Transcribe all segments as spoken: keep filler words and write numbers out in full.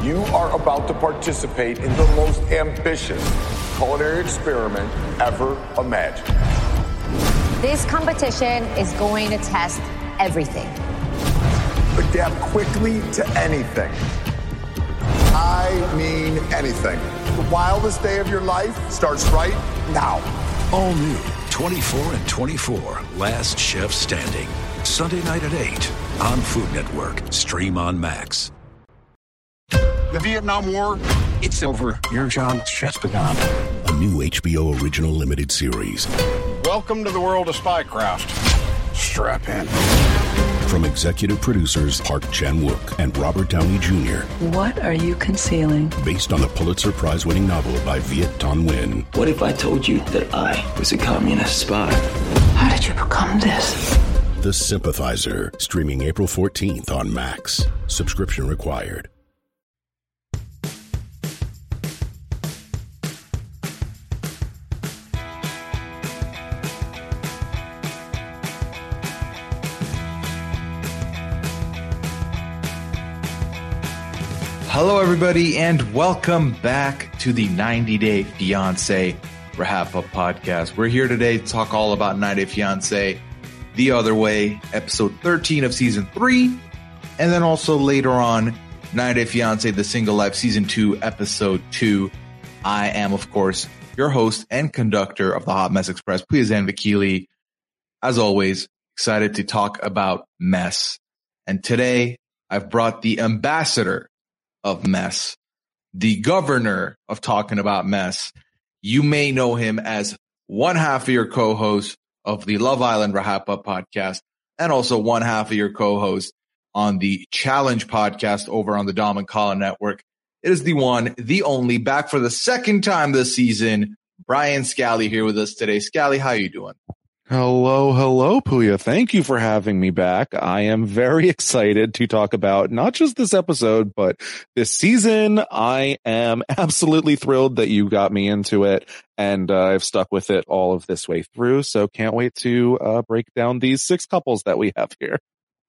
You are about to participate in the most ambitious culinary experiment ever imagined. This competition is going to test everything. Adapt quickly to anything. I mean anything. The wildest day of your life starts right now. All new twenty-four and twenty-four, Last Chef Standing. Sunday night at eight on Food Network. Stream on Max. The Vietnam War, it's over. Your job's just begun. A new H B O original limited series. Welcome to the world of Spycraft. Strap in. From executive producers Park Chan-wook and Robert Downey Junior What are you concealing? Based on the Pulitzer Prize-winning novel by Viet Thanh Nguyen. What if I told you that I was a communist spy? How did you become this? The Sympathizer, streaming April fourteenth on Max. Subscription required. Hello, everybody, and welcome back to the ninety day Fiancé Wrap-Up Podcast. We're here today to talk all about ninety day Fiancé, The Other Way, episode thirteen of season three, and then also later on, ninety day Fiancé, The Single Life, season two, episode two. I am, of course, your host and conductor of the Hot Mess Express, Puyazan Vakili. As always, excited to talk about mess. And today, I've brought the ambassador of mess, the governor of talking about mess. You may know him as one half of your co-host of the Love Island Wrap-Up Podcast, and also one half of your co-host on the Challenge Podcast over on the Dom and Colin Network. It is the one, the only, back for the second time this season, Brian Scally here with us today. Scally, how you doing? Hello, hello, Puya. Thank you for having me back. I am very excited to talk about not just this episode, but this season. I am absolutely thrilled that you got me into it, and uh, I've stuck with it all of this way through. So can't wait to uh, break down these six couples that we have here.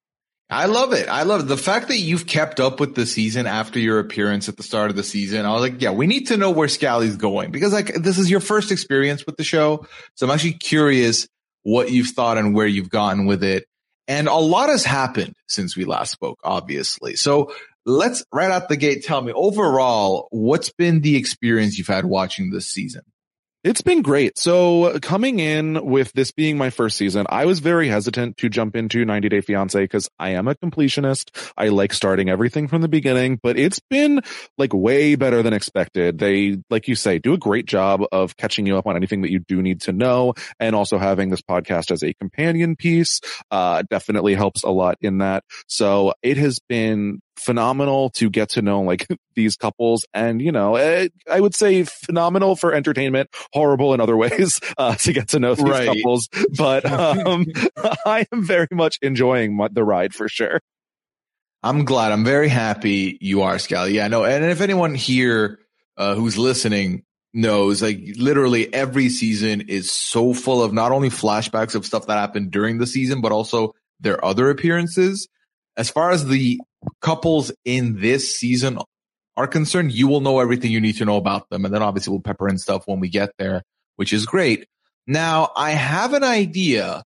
I love it. I love it. The fact that you've kept up with the season after your appearance at the start of the season. I was like, yeah, we need to know where Scally's going, because like this is your first experience with the show. So I'm actually curious what you've thought and where you've gotten with it. And a lot has happened since we last spoke, obviously. So let's right out the gate, tell me overall, what's been the experience you've had watching this season? It's been great. So coming in with this being my first season, I was very hesitant to jump into ninety day Fiancé because I am a completionist. I like starting everything from the beginning, but it's been like way better than expected. They, like you say, do a great job of catching you up on anything that you do need to know, and also having this podcast as a companion piece uh definitely helps a lot in that. So it has been phenomenal to get to know like these couples, and you know, it, I would say phenomenal for entertainment, horrible in other ways uh, to get to know these right. couples. But um, I am very much enjoying my, the ride for sure. I'm glad. I'm very happy you are, Scally. Yeah, no. And if anyone here uh, who's listening knows, like literally every season is so full of not only flashbacks of stuff that happened during the season, but also their other appearances. As far as the couples in this season are concerned, you will know everything you need to know about them. And then obviously we'll pepper in stuff when we get there, which is great. Now, I have an idea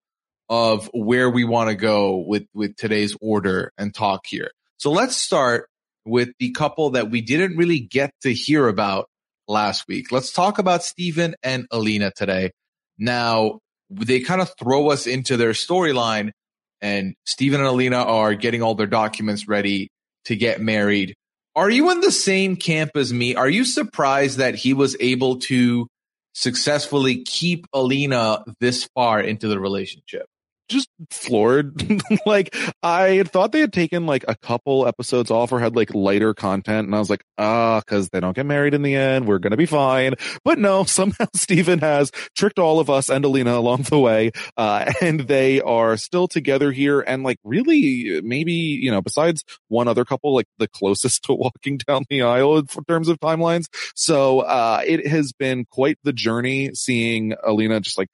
of where we want to go with, with today's order and talk here. So let's start with the couple that we didn't really get to hear about last week. Let's talk about Steven and Alina today. Now, they kind of throw us into their storyline, and Steven and Alina are getting all their documents ready to get married. Are you in the same camp as me? Are you surprised that he was able to successfully keep Alina this far into the relationship? Just floored. Like, I thought they had taken like a couple episodes off or had like lighter content, and I was like, ah, because they don't get married in the end, we're gonna be fine. But no, somehow Steven has tricked all of us and Alina along the way, uh, and they are still together here, and like really, maybe, you know, besides one other couple, like the closest to walking down the aisle in terms of timelines. So uh it has been quite the journey seeing Alina just like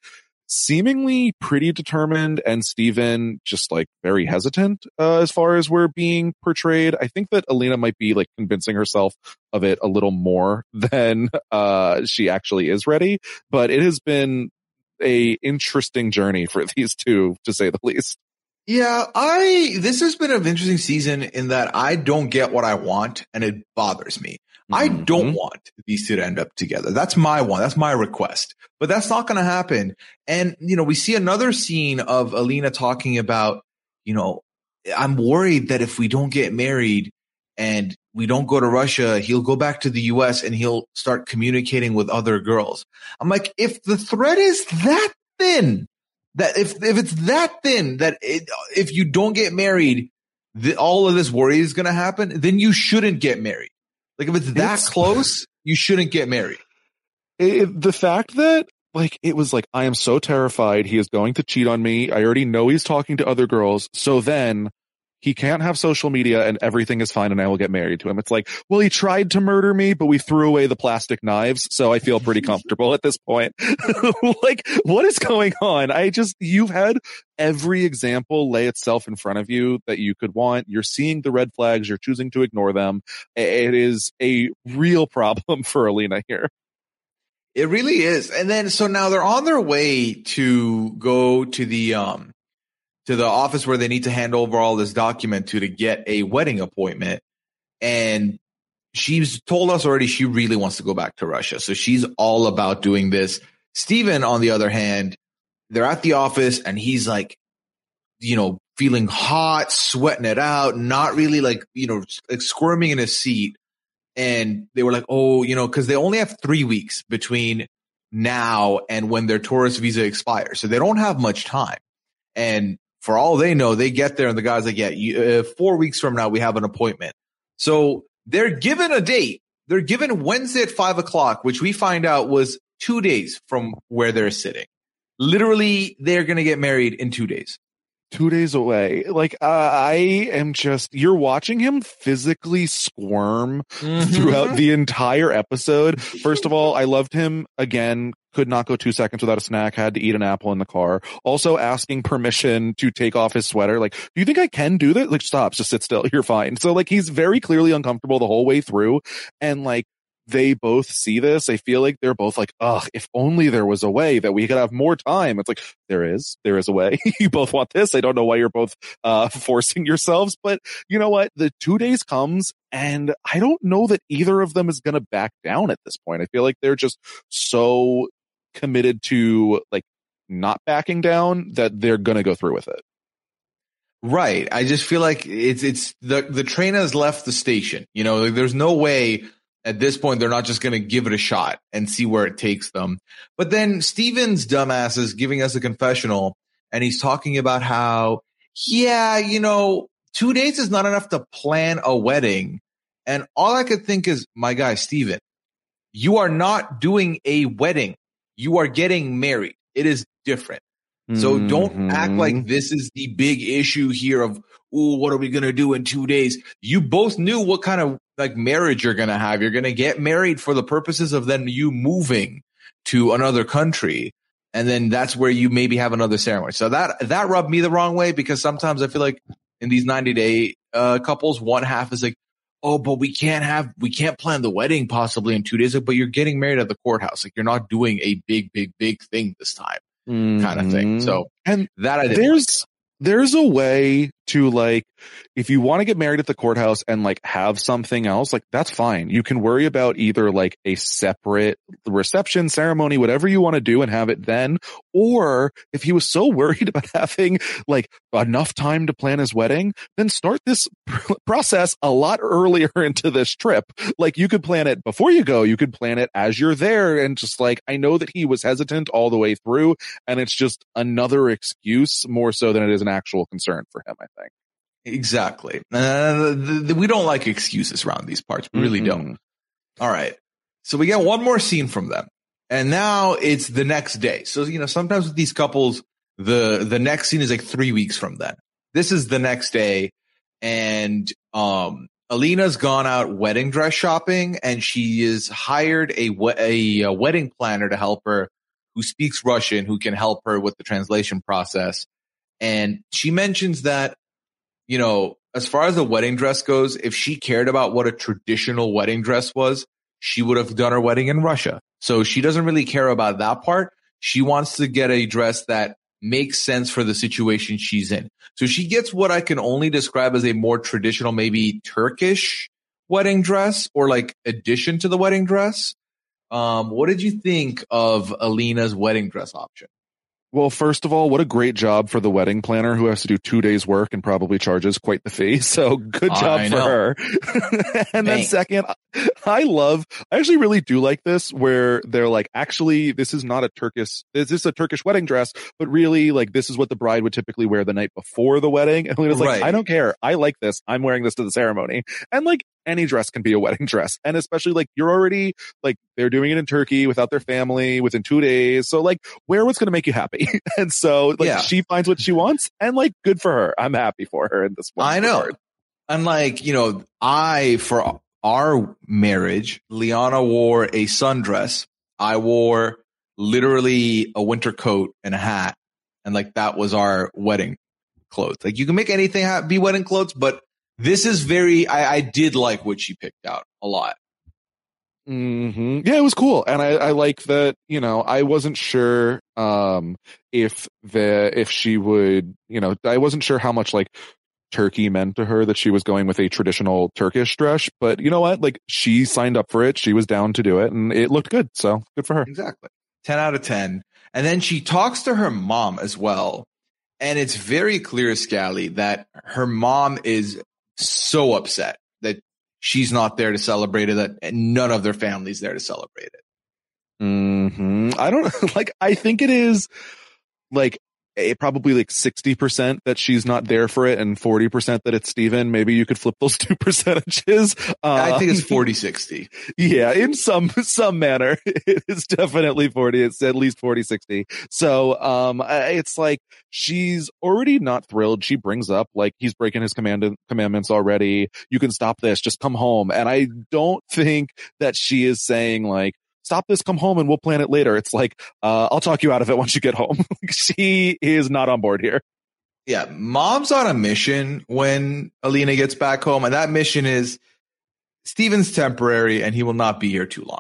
seemingly pretty determined, and Steven just like very hesitant uh, as far as we're being portrayed. I think that Alina might be like convincing herself of it a little more than uh, she actually is ready, but it has been a interesting journey for these two, to say the least. Yeah, I this has been an interesting season in that I don't get what I want, and it bothers me. Mm-hmm. I don't want these two to end up together. That's my one. That's my request. But that's not going to happen. And, you know, we see another scene of Alina talking about, you know, I'm worried that if we don't get married and we don't go to Russia, he'll go back to the U S and he'll start communicating with other girls. I'm like, if the thread is that thin, that if if it's that thin that it, if you don't get married, the, all of this worry is going to happen, then you shouldn't get married. Like if it's that it's, close, you shouldn't get married. It, the fact that like it was like, I am so terrified he is going to cheat on me. I already know he's talking to other girls. So then he can't have social media and everything is fine and I will get married to him. It's like, well, he tried to murder me, but we threw away the plastic knives. So I feel pretty comfortable at this point. Like, what is going on? I just, you've had every example lay itself in front of you that you could want. You're seeing the red flags. You're choosing to ignore them. It is a real problem for Alina here. It really is. And then, so now they're on their way to go to the, um, to the office where they need to hand over all this document to, to get a wedding appointment. And she's told us already she really wants to go back to Russia. So she's all about doing this. Steven, on the other hand, they're at the office and he's like, you know, feeling hot, sweating it out, not really like, you know, like squirming in his seat. And they were like, oh, you know, because they only have three weeks between now and when their tourist visa expires. So they don't have much time. And for all they know, they get there and the guy's like, yeah, you, uh, four weeks from now, we have an appointment. So they're given a date. They're given Wednesday at five o'clock, which we find out was two days from where they're sitting. Literally, they're going to get married in two days. Two days away. Like, uh, I am just, you're watching him physically squirm mm-hmm. throughout the entire episode. First of all, I loved him again. Could not go two seconds without a snack, had to eat an apple in the car. Also asking permission to take off his sweater. Like, do you think I can do that? Like, stop, just sit still. You're fine. So like, he's very clearly uncomfortable the whole way through. And like, they both see this. I feel like they're both like, ugh, if only there was a way that we could have more time. It's like, there is, there is a way. You both want this. I don't know why you're both, uh, forcing yourselves, but you know what? The two days comes and I don't know that either of them is going to back down at this point. I feel like they're just so committed to like not backing down that they're going to go through with it. Right. I just feel like it's, it's the, the train has left the station. You know, like, there's no way at this point they're not just going to give it a shot and see where it takes them. But then Steven's dumbass is giving us a confessional and he's talking about how, yeah, you know, two days is not enough to plan a wedding. And all I could think is, my guy, Steven, you are not doing a wedding. You are getting married. It is different. So mm-hmm. don't act like this is the big issue here of, ooh, what are we going to do in two days? You both knew what kind of like marriage you're going to have. You're going to get married for the purposes of then you moving to another country. And then that's where you maybe have another ceremony. So that, that rubbed me the wrong way because sometimes I feel like in these ninety day uh, couples, one half is like, oh, but we can't have, we can't plan the wedding possibly in two days, but you're getting married at the courthouse. Like you're not doing a big, big, big thing this time mm-hmm. kind of thing. So, and that I didn't there's, like. There's a way to like, if you want to get married at the courthouse and like have something else, like that's fine. You can worry about either like a separate reception ceremony, whatever you want to do and have it then. Or if he was so worried about having like enough time to plan his wedding, then start this pr- process a lot earlier into this trip. Like you could plan it before you go. You could plan it as you're there. And just like, I know that he was hesitant all the way through and it's just another excuse more so than it is an actual concern for him, I think. Exactly. Uh, the, the, we don't like excuses around these parts. We really mm-hmm. don't. All right. So we get one more scene from them. And now it's the next day. So, you know, sometimes with these couples, the, the next scene is like three weeks from then. This is the next day. And, um, Alina's gone out wedding dress shopping and she is hired a, a, a wedding planner to help her who speaks Russian who can help her with the translation process. And she mentions that, you know, as far as the wedding dress goes, if she cared about what a traditional wedding dress was, she would have done her wedding in Russia. So she doesn't really care about that part. She wants to get a dress that makes sense for the situation she's in. So she gets what I can only describe as a more traditional, maybe Turkish wedding dress or like addition to the wedding dress. Um, what did you think of Alina's wedding dress option? Well, first of all, what a great job for the wedding planner who has to do two days work and probably charges quite the fee. So good job I for know. her. And then second, I love, I actually really do like this where they're like, actually, this is not a Turkish, this is a Turkish wedding dress, but really like this is what the bride would typically wear the night before the wedding. And Alina's like, Right. I don't care. I like this. I'm wearing this to the ceremony. And like any dress can be a wedding dress. And especially like you're already like, they're doing it in Turkey without their family within two days. So like wear what's going to make you happy. And so like Yeah. she finds what she wants and like good for her. I'm happy for her in this one. I know. regard. And like, you know, I, for our marriage, Liana wore a sundress. I wore literally a winter coat and a hat. And like, that was our wedding clothes. Like you can make anything ha- be wedding clothes, but this is very, I, I did like what she picked out a lot. Mm-hmm. Yeah, it was cool. And I, I like that, you know, I wasn't sure, um, if the, if she would, you know, I wasn't sure how much like Turkey meant to her that she was going with a traditional Turkish dress, but you know what? Like she signed up for it. She was down to do it and it looked good. So good for her. Exactly. ten out of ten. And then she talks to her mom as well. And it's very clear, Scally, that her mom is so upset that she's not there to celebrate it, that none of their family's there to celebrate it. Hmm. I don't like, I think it is like a, probably like sixty percent that she's not there for it and forty percent that it's Steven. Maybe you could flip those two percentages. Uh, I think it's forty sixty. Yeah, in some, some manner, it is definitely forty. It's at least forty sixty. So, um, it's like she's already not thrilled. She brings up like he's breaking his command commandments already. You can stop this. Just come home. And I don't think that she is saying like, stop this, come home and we'll plan it later. It's like, uh, I'll talk you out of it once you get home. She is not on board here. Yeah, mom's on a mission when Alina gets back home, and that mission is Steven's temporary and he will not be here too long.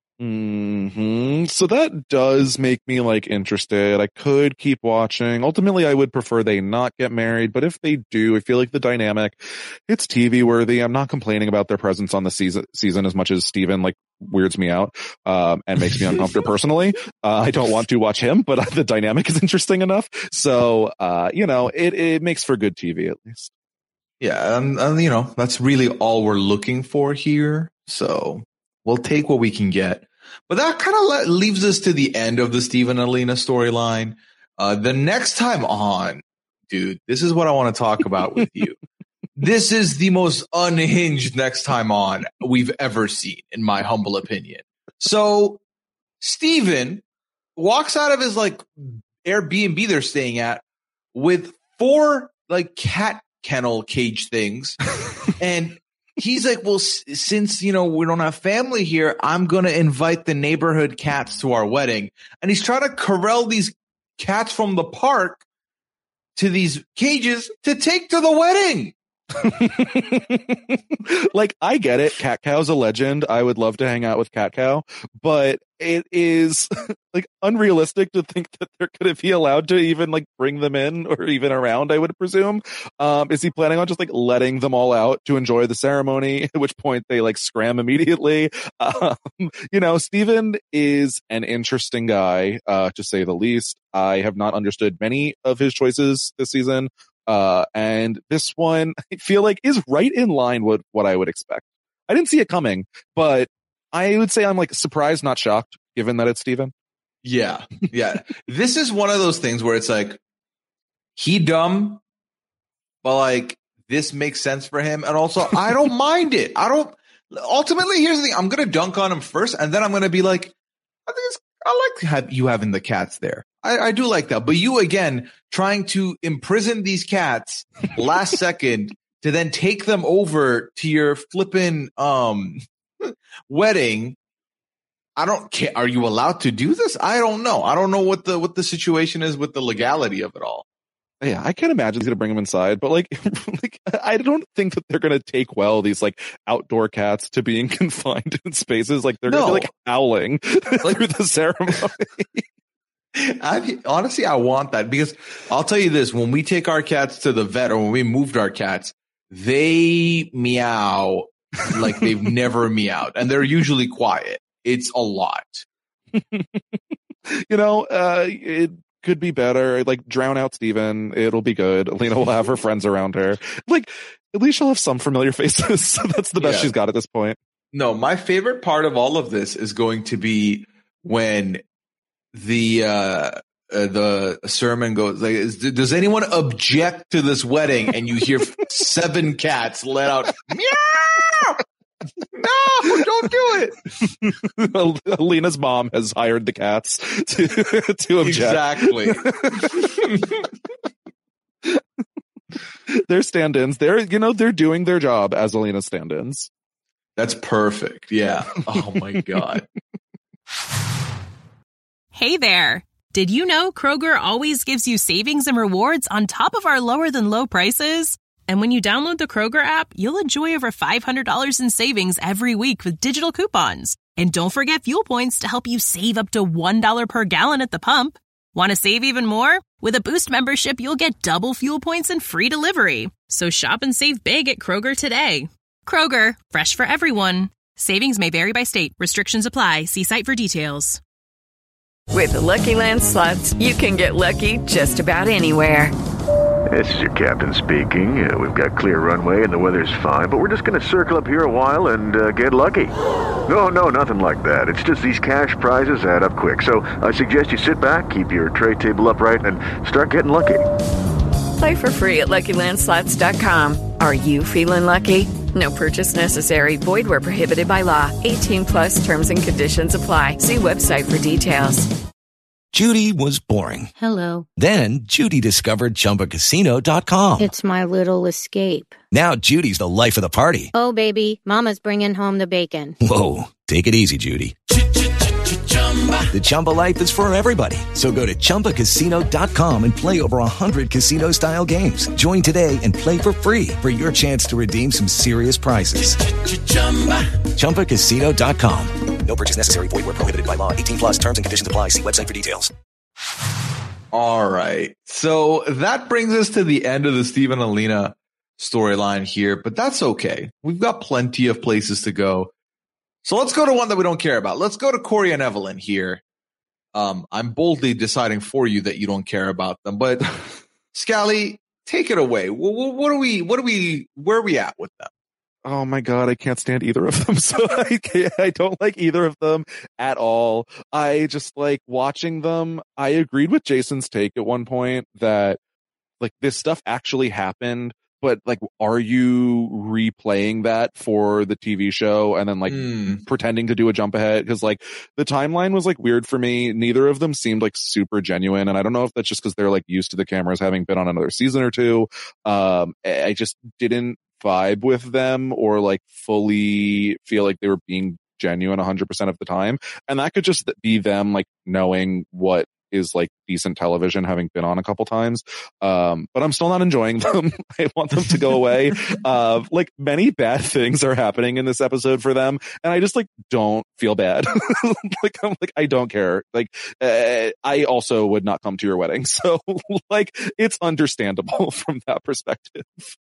Hmm. So that does make me like interested. I could keep watching. Ultimately, I would prefer they not get married, but if they do, I feel like the dynamic, it's T V worthy. I'm not complaining about their presence on the season season as much as Steven like weirds me out um, and makes me uncomfortable personally. Uh, I don't want to watch him, but the dynamic is interesting enough. So uh, you know, it it makes for good T V at least. Yeah, and, and you know, that's really all we're looking for here. So we'll take what we can get. But that kind of le- leaves us to the end of the Steven and Alina storyline. Uh, the next time on, dude, this is what I want to talk about with you. This is the most unhinged next time on we've ever seen, in my humble opinion. So Steven walks out of his like Airbnb they're staying at with four like cat kennel cage things. And he's like, well, s- since, you know, we don't have family here, I'm going to invite the neighborhood cats to our wedding. And he's trying to corral these cats from the park to these cages to take to the wedding. Like, I get it. Cat Cow's a legend. I would love to hang out with Cat Cow, but it is like unrealistic to think that they're going to be allowed to even like bring them in or even around, I would presume. Um, is he planning on just like letting them all out to enjoy the ceremony, at which point they like scram immediately? Um, you know, Steven is an interesting guy, uh, to say the least. I have not understood many of his choices this season. Uh, and this one I feel like is right in line with what I would expect. I didn't see it coming, but I would say I'm like surprised, not shocked, given that it's Steven. Yeah. Yeah. This is one of those things where it's like, he dumb, but like, this makes sense for him. And also, I don't mind it. I don't, ultimately, here's the thing. I'm going to dunk on him first, and then I'm going to be like, I think it's, I like have you having the cats there. I, I do like that. But you, again, trying to imprison these cats last second to then take them over to your flippin' um, wedding. I don't care. Are you allowed to do this? I don't know. I don't know what the what the situation is with the legality of it all. Yeah, I can't imagine he's gonna bring him inside, but like, like I don't think that they're gonna take well these like outdoor cats to being confined in spaces. Like they're no. gonna be like howling like, through the ceremony. I honestly, I want that because I'll tell you this: when we take our cats to the vet or when we moved our cats, they meow like they've never meowed, and they're usually quiet. It's a lot. You know, uh, it could be better. Like drown out Steven. It'll be good. Alina will have her friends around her. Like at least she'll have some familiar faces. So that's the best yeah. she's got at this point. No, my favorite part of all of this is going to be when the uh, uh the sermon goes like, is, does anyone object to this wedding? And you hear seven cats let out meow. No, don't do it. Alina's mom has hired the cats to to object. Exactly. They're stand-ins. They're you know they're doing their job as Alina's stand-ins. That's perfect. Yeah. Oh my God. Hey there. Did you know Kroger always gives you savings and rewards on top of our lower than low prices? And when you download the Kroger app, you'll enjoy over five hundred dollars in savings every week with digital coupons. And don't forget fuel points to help you save up to one dollar per gallon at the pump. Want to save even more? With a Boost membership, you'll get double fuel points and free delivery. So shop and save big at Kroger today. Kroger, fresh for everyone. Savings may vary by state. Restrictions apply. See site for details. With the Lucky Land Slots, you can get lucky just about anywhere. This is your captain speaking. Uh, we've got clear runway and the weather's fine, but we're just going to circle up here a while and uh, get lucky. No, no, nothing like that. It's just these cash prizes add up quick. So I suggest you sit back, keep your tray table upright, and start getting lucky. Play for free at Lucky Land Slots dot com. Are you feeling lucky? No purchase necessary. Void where prohibited by law. eighteen plus terms and conditions apply. See website for details. Judy was boring. Hello. Then Judy discovered Chumba Casino dot com. It's my little escape. Now Judy's the life of the party. Oh, baby, mama's bringing home the bacon. Whoa, take it easy, Judy. The Chumba life is for everybody. So go to Chumba Casino dot com and play over one hundred casino-style games. Join today and play for free for your chance to redeem some serious prizes. Chumba Casino dot com. No purchase necessary. Void where prohibited by law. eighteen plus terms and conditions apply. See website for details. All right. So that brings us to the end of the Steven and Alina storyline here, but that's okay. We've got plenty of places to go. So let's go to one that we don't care about. Let's go to Corey and Evelyn here. Um, I'm boldly deciding for you that you don't care about them, but Scally, take it away. What, what are we, what are we, where are we at with them? Oh my God, I can't stand either of them. So I, I don't like either of them at all. I just like watching them. I agreed with Jason's take at one point that like this stuff actually happened, but like, are you replaying that for the T V show and then like mm. pretending to do a jump ahead? Cause like the timeline was like weird for me. Neither of them seemed like super genuine. And I don't know if that's just cause they're like used to the cameras having been on another season or two. Um, I just didn't vibe with them or like fully feel like they were being genuine one hundred percent of the time. And that could just be them like knowing what is like decent television, having been on a couple times. Um, but I'm still not enjoying them. I want them to go away. Uh, like many bad things are happening in this episode for them. And I just like don't feel bad. like, I'm like, I don't care. Like, uh, I also would not come to your wedding. So like, it's understandable from that perspective.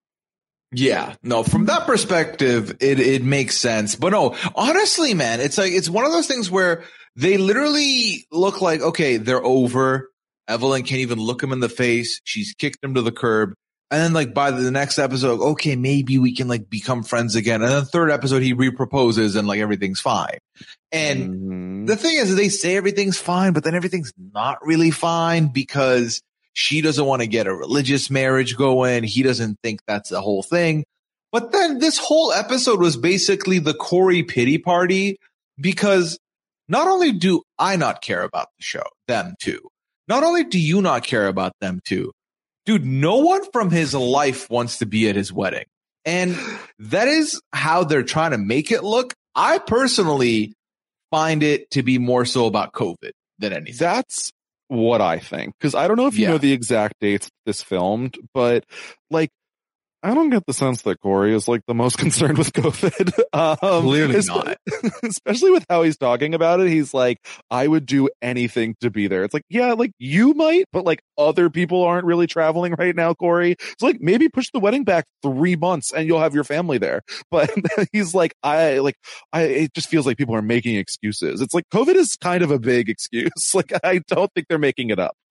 Yeah, no, from that perspective, it, it makes sense. But no, honestly, man, it's like, it's one of those things where they literally look like, okay, they're over. Evelyn can't even look him in the face. She's kicked him to the curb. And then like by the next episode, okay, maybe we can like become friends again. And then the third episode, he reproposes and like everything's fine. And mm-hmm. the thing is, they say everything's fine, but then everything's not really fine because she doesn't want to get a religious marriage going. He doesn't think that's the whole thing. But then this whole episode was basically the Corey pity party because not only do I not care about the show, them too. Not only do you not care about them too, dude, no one from his life wants to be at his wedding. And that is how they're trying to make it look. I personally find it to be more so about COVID than anything. That's what I think. Because I don't know if you Yeah. know the exact dates this filmed, but like, I don't get the sense that Corey is like the most concerned with COVID. Um, Clearly espe- not. Especially with how he's talking about it. He's like, I would do anything to be there. It's like, yeah, like you might, but like other people aren't really traveling right now, Corey. So like maybe push the wedding back three months and you'll have your family there. But he's like, I like, I, it just feels like people are making excuses. It's like COVID is kind of a big excuse. Like, I don't think they're making it up.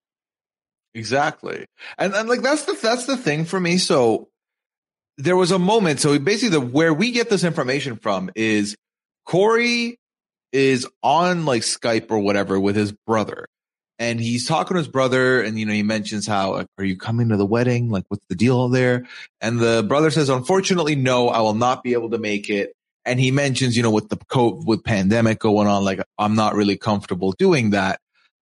Exactly. And, and like, that's the, that's the thing for me. So, there was a moment. So basically the, where we get this information from is Corey is on like Skype or whatever with his brother, and he's talking to his brother. And, you know, he mentions how, like, are you coming to the wedding? Like, what's the deal there? And the brother says, unfortunately, no, I will not be able to make it. And he mentions, you know, with the COVID, with pandemic going on, like, I'm not really comfortable doing that.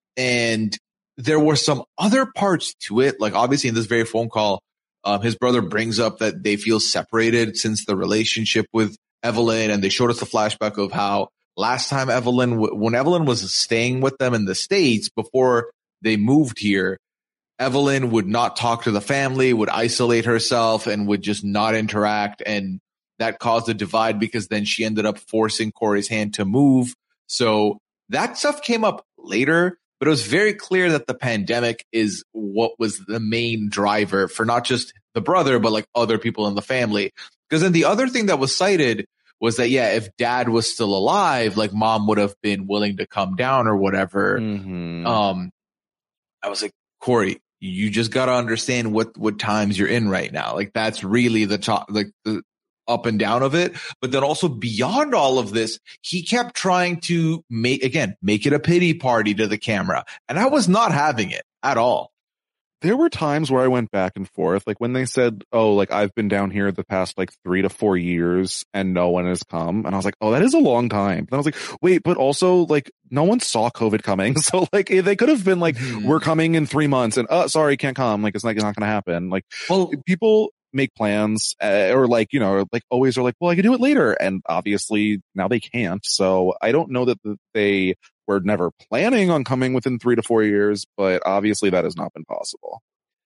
And there were some other parts to it. Like, obviously in this very phone call, Um, his brother brings up that they feel separated since the relationship with Evelyn, and they showed us the flashback of how last time Evelyn, w- when Evelyn was staying with them in the States before they moved here, Evelyn would not talk to the family, would isolate herself, and would just not interact. And that caused a divide because then she ended up forcing Corey's hand to move. So that stuff came up later. But it was very clear that the pandemic is what was the main driver for not just the brother, but like other people in the family. Because then the other thing that was cited was that, yeah, if dad was still alive, like mom would have been willing to come down or whatever. Mm-hmm. Um, I was like, Corey, you just got to understand what, what times you're in right now. Like, that's really the top, like the up and down of it. But then also beyond all of this, he kept trying to make, again, make it a pity party to the camera. And I was not having it at all. There were times where I went back and forth, like when they said, oh, like I've been down here the past like three to four years and no one has come. And I was like, oh, that is a long time. Then I was like, wait, but also like no one saw COVID coming. So like they could have been like, mm-hmm. we're coming in three months and, oh, sorry, can't come. Like, it's not, it's not going to happen. Like, well, people make plans uh, or like, you know, like always are like, well, I can do it later. And obviously now they can't. So I don't know that they were never planning on coming within three to four years, but obviously that has not been possible.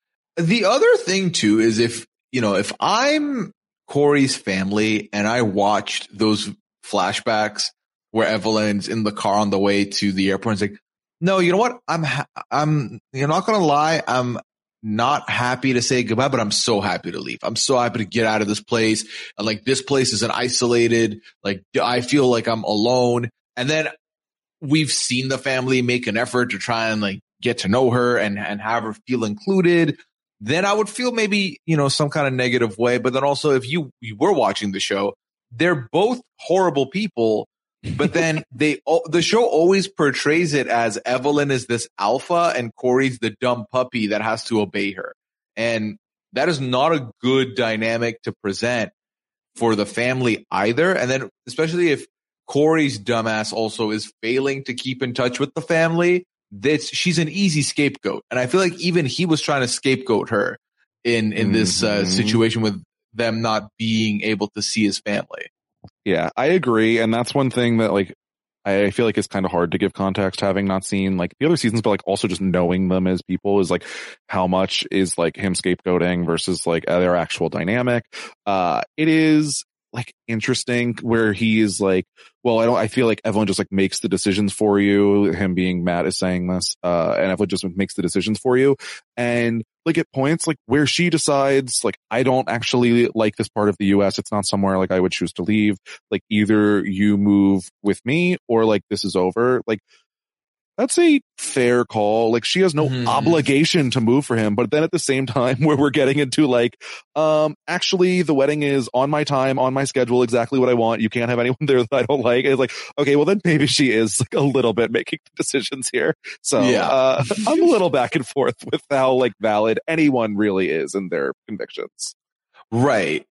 The other thing too is if, you know, if I'm Corey's family and I watched those flashbacks where Evelyn's in the car on the way to the airport, it's like, no, you know what? I'm, ha- I'm, you're not going to lie. I'm not happy to say goodbye, but I'm so happy to leave. I'm so happy to get out of this place. And like, this place is an isolated, like, I feel like I'm alone. And then we've seen the family make an effort to try and like get to know her and, and have her feel included. Then I would feel maybe, you know, some kind of negative way. But then also if you, you were watching the show, they're both horrible people. But then they, the show always portrays it as Evelyn is this alpha and Corey's the dumb puppy that has to obey her. And that is not a good dynamic to present for the family either. And then especially if Corey's dumbass also is failing to keep in touch with the family, that's, she's an easy scapegoat. And I feel like even he was trying to scapegoat her in, in mm-hmm. this uh, situation with them not being able to see his family. Yeah, I agree. And that's one thing that like, I feel like it's kind of hard to give context having not seen like the other seasons, but like also just knowing them as people is like how much is like him scapegoating versus like their actual dynamic. Uh, it is like interesting where he is like, well, I don't, I feel like Evelyn just like makes the decisions for you. Him being Matt is saying this, uh, and Evelyn just makes the decisions for you. And like at points like where she decides, like, I don't actually like this part of the U S. It's not somewhere like I would choose to leave. Like either you move with me or like this is over. Like that's a fair call. Like she has no mm-hmm. obligation to move for him. But then at the same time where we're getting into like, um, actually the wedding is on my time, on my schedule, exactly what I want. You can't have anyone there that I don't like. It's like, okay, well then maybe she is like a little bit making decisions here. So yeah. uh, I'm a little back and forth with how like valid anyone really is in their convictions. Right.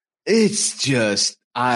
It's just,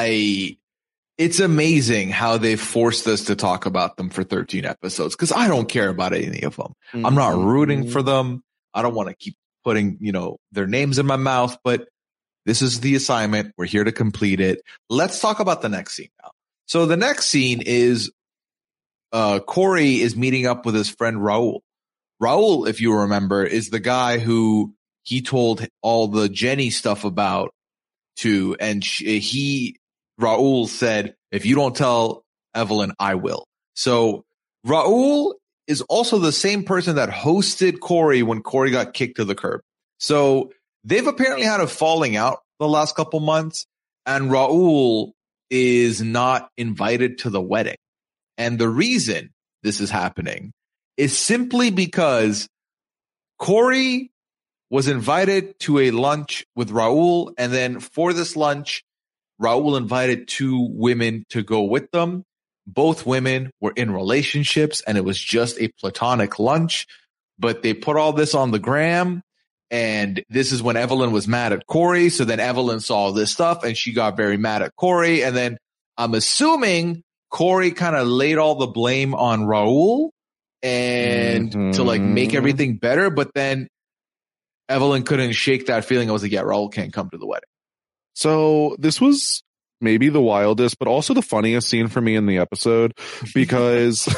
I, It's amazing how they forced us to talk about them for thirteen episodes because I don't care about any of them. Mm-hmm. I'm not rooting for them. I don't want to keep putting, you know, their names in my mouth, but this is the assignment. We're here to complete it. Let's talk about the next scene now. So the next scene is uh, Corey is meeting up with his friend Raul. Raul, if you remember, is the guy who he told all the Jenny stuff about to, and she, he, Raul said, if you don't tell Evelyn, I will. So Raul is also the same person that hosted Corey when Corey got kicked to the curb. So they've apparently had a falling out the last couple months, and Raul is not invited to the wedding. And the reason this is happening is simply because Corey was invited to a lunch with Raul, and then for this lunch, Raul invited two women to go with them. Both women were in relationships, and it was just a platonic lunch, but they put all this on the gram, and this is when Evelyn was mad at Corey. So then Evelyn saw this stuff, and she got very mad at Corey, and then I'm assuming Corey kind of laid all the blame on Raul and mm-hmm. to like make everything better, but then Evelyn couldn't shake that feeling. I was like, yeah, Raul can't come to the wedding. So this was maybe the wildest, but also the funniest scene for me in the episode because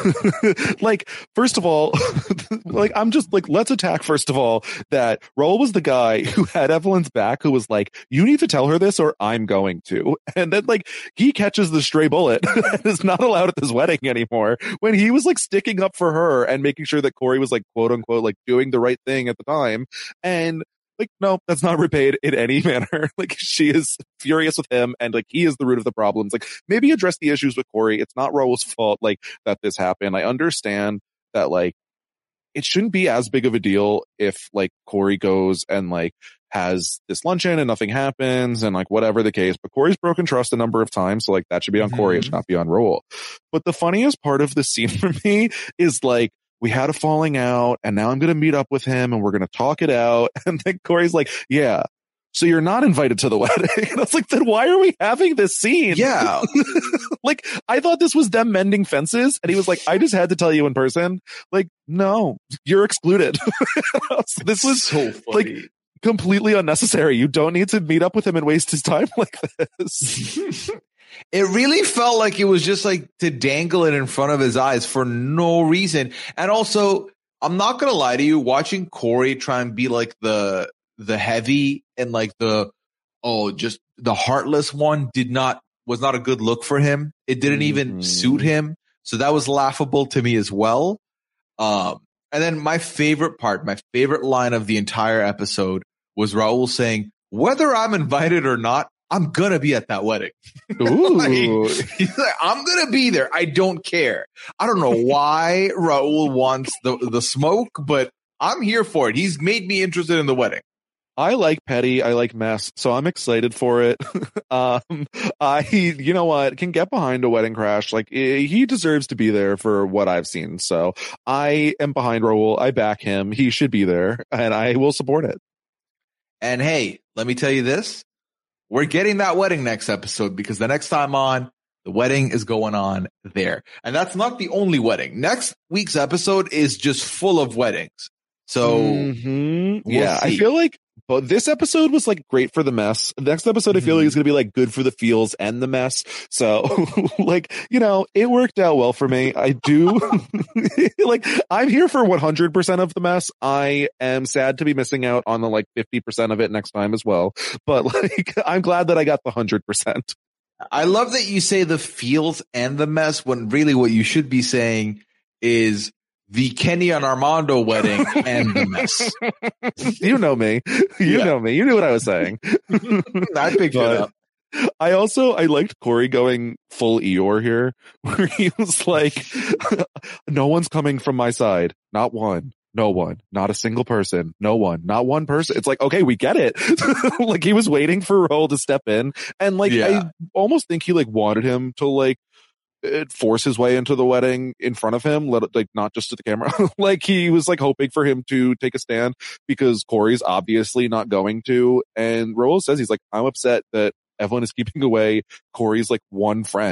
like, first of all, like, I'm just like, let's attack first of all that Raul was the guy who had Evelyn's back, who was like, you need to tell her this or I'm going to. And then like he catches the stray bullet and is not allowed at this wedding anymore when he was like sticking up for her and making sure that Corey was like, quote unquote, like doing the right thing at the time. And like, no, that's not repaid in any manner. Like, she is furious with him, and like, he is the root of the problems. Like, maybe address the issues with Corey. It's not Raul's fault, like, that this happened. I understand that, like, it shouldn't be as big of a deal if, like, Corey goes and, like, has this luncheon and nothing happens and, like, whatever the case. But Corey's broken trust a number of times, so, like, that should be on mm-hmm. Corey. It should not be on Raul. But the funniest part of this scene for me is, like, we had a falling out and now I'm going to meet up with him and we're going to talk it out. And then Corey's like, yeah, so you're not invited to the wedding. And I was like, then why are we having this scene? Yeah. Like, I thought this was them mending fences. And he was like, I just had to tell you in person. Like, no, you're excluded. So this was so funny. Like completely unnecessary. You don't need to meet up with him and waste his time like this. It really felt like it was just like to dangle it in front of his eyes for no reason. And also, I'm not going to lie to you, watching Corey try and be like the, the heavy and like the, oh, just the heartless one did not, was not a good look for him. It didn't mm-hmm. even suit him. So that was laughable to me as well. Um, and then my favorite part, my favorite line of the entire episode was Raul saying, whether I'm invited or not, I'm going to be at that wedding. Ooh. Like, he's like, I'm going to be there. I don't care. I don't know why Raul wants the, the smoke, but I'm here for it. He's made me interested in the wedding. I like petty. I like mess. So I'm excited for it. um, I, you know what, can get behind a wedding crash. Like, he deserves to be there for what I've seen. So I am behind Raul. I back him. He should be there and I will support it. And hey, let me tell you this. We're getting that wedding next episode because the next time on, the wedding is going on there. And that's not the only wedding. Next week's episode is just full of weddings. So, mm-hmm. we'll yeah, see. I feel like but this episode was like great for the mess. The next episode, mm-hmm. I feel like is going to be like good for the feels and the mess. So like, you know, it worked out well for me. I do like, I'm here for one hundred percent of the mess. I am sad to be missing out on the like fifty percent of it next time as well. But like, I'm glad that I got the one hundred percent. I love that you say the feels and the mess when really what you should be saying is the Kenny and Armando wedding and the mess. You know me. You yeah. know me. You knew what I was saying. I picked it up. I also, I liked Corey going full Eeyore here, where he was like, no one's coming from my side. Not one. No one. Not a single person. No one. Not one person. It's like, okay, we get it. Like, he was waiting for Raul to step in. And like, yeah. I almost think he like wanted him to like, force his way into the wedding in front of him, let it, like, not just to the camera. Like, he was like hoping for him to take a stand because Corey's obviously not going to. And Raul says, he's like, I'm upset that Evelyn is keeping away Corey's like one friend.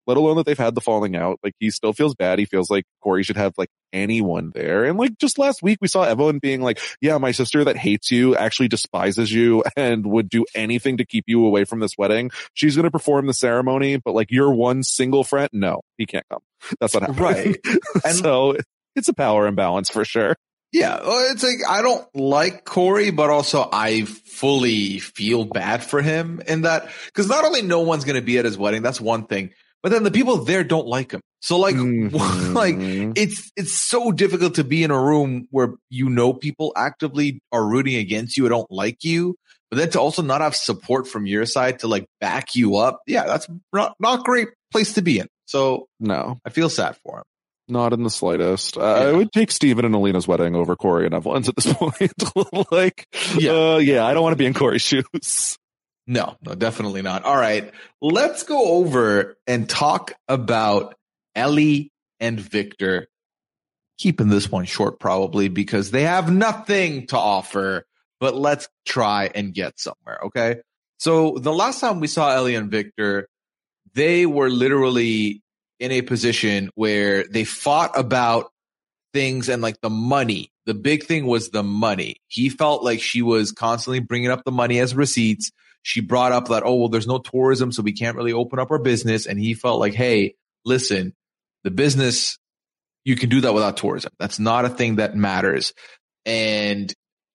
let alone that they've had the falling out. Like, he still feels bad. He feels like Corey should have like anyone there. And like just last week we saw Evelyn being like, yeah, my sister that hates you actually despises you and would do anything to keep you away from this wedding. She's going to perform the ceremony, but like your one single friend, no, he can't come. That's not happening. Right. And so it's a power imbalance for sure. Yeah, well, it's like I don't like Corey, but also I fully feel bad for him in that, because not only no one's going to be at his wedding, that's one thing, but then the people there don't like him. So like, mm-hmm. like it's it's so difficult to be in a room where you know people actively are rooting against you or don't like you, but then to also not have support from your side to like back you up. Yeah, that's not not a great place to be in. So no, I feel sad for him. Not in the slightest. Uh, yeah. I would take Steven and Alina's wedding over Corey and Evelyn's at this point. like, yeah. Uh, yeah, I don't want to be in Corey's shoes. No, no, definitely not. All right, let's go over and talk about Ellie and Victor. Keeping this one short probably because they have nothing to offer, but let's try and get somewhere, okay? So the last time we saw Ellie and Victor, they were literally in a position where they fought about things and like the money. The big thing was the money. He felt like she was constantly bringing up the money as receipts. She brought up that, oh, well, there's no tourism, so we can't really open up our business. And he felt like, hey, listen, the business, you can do that without tourism. That's not a thing that matters. And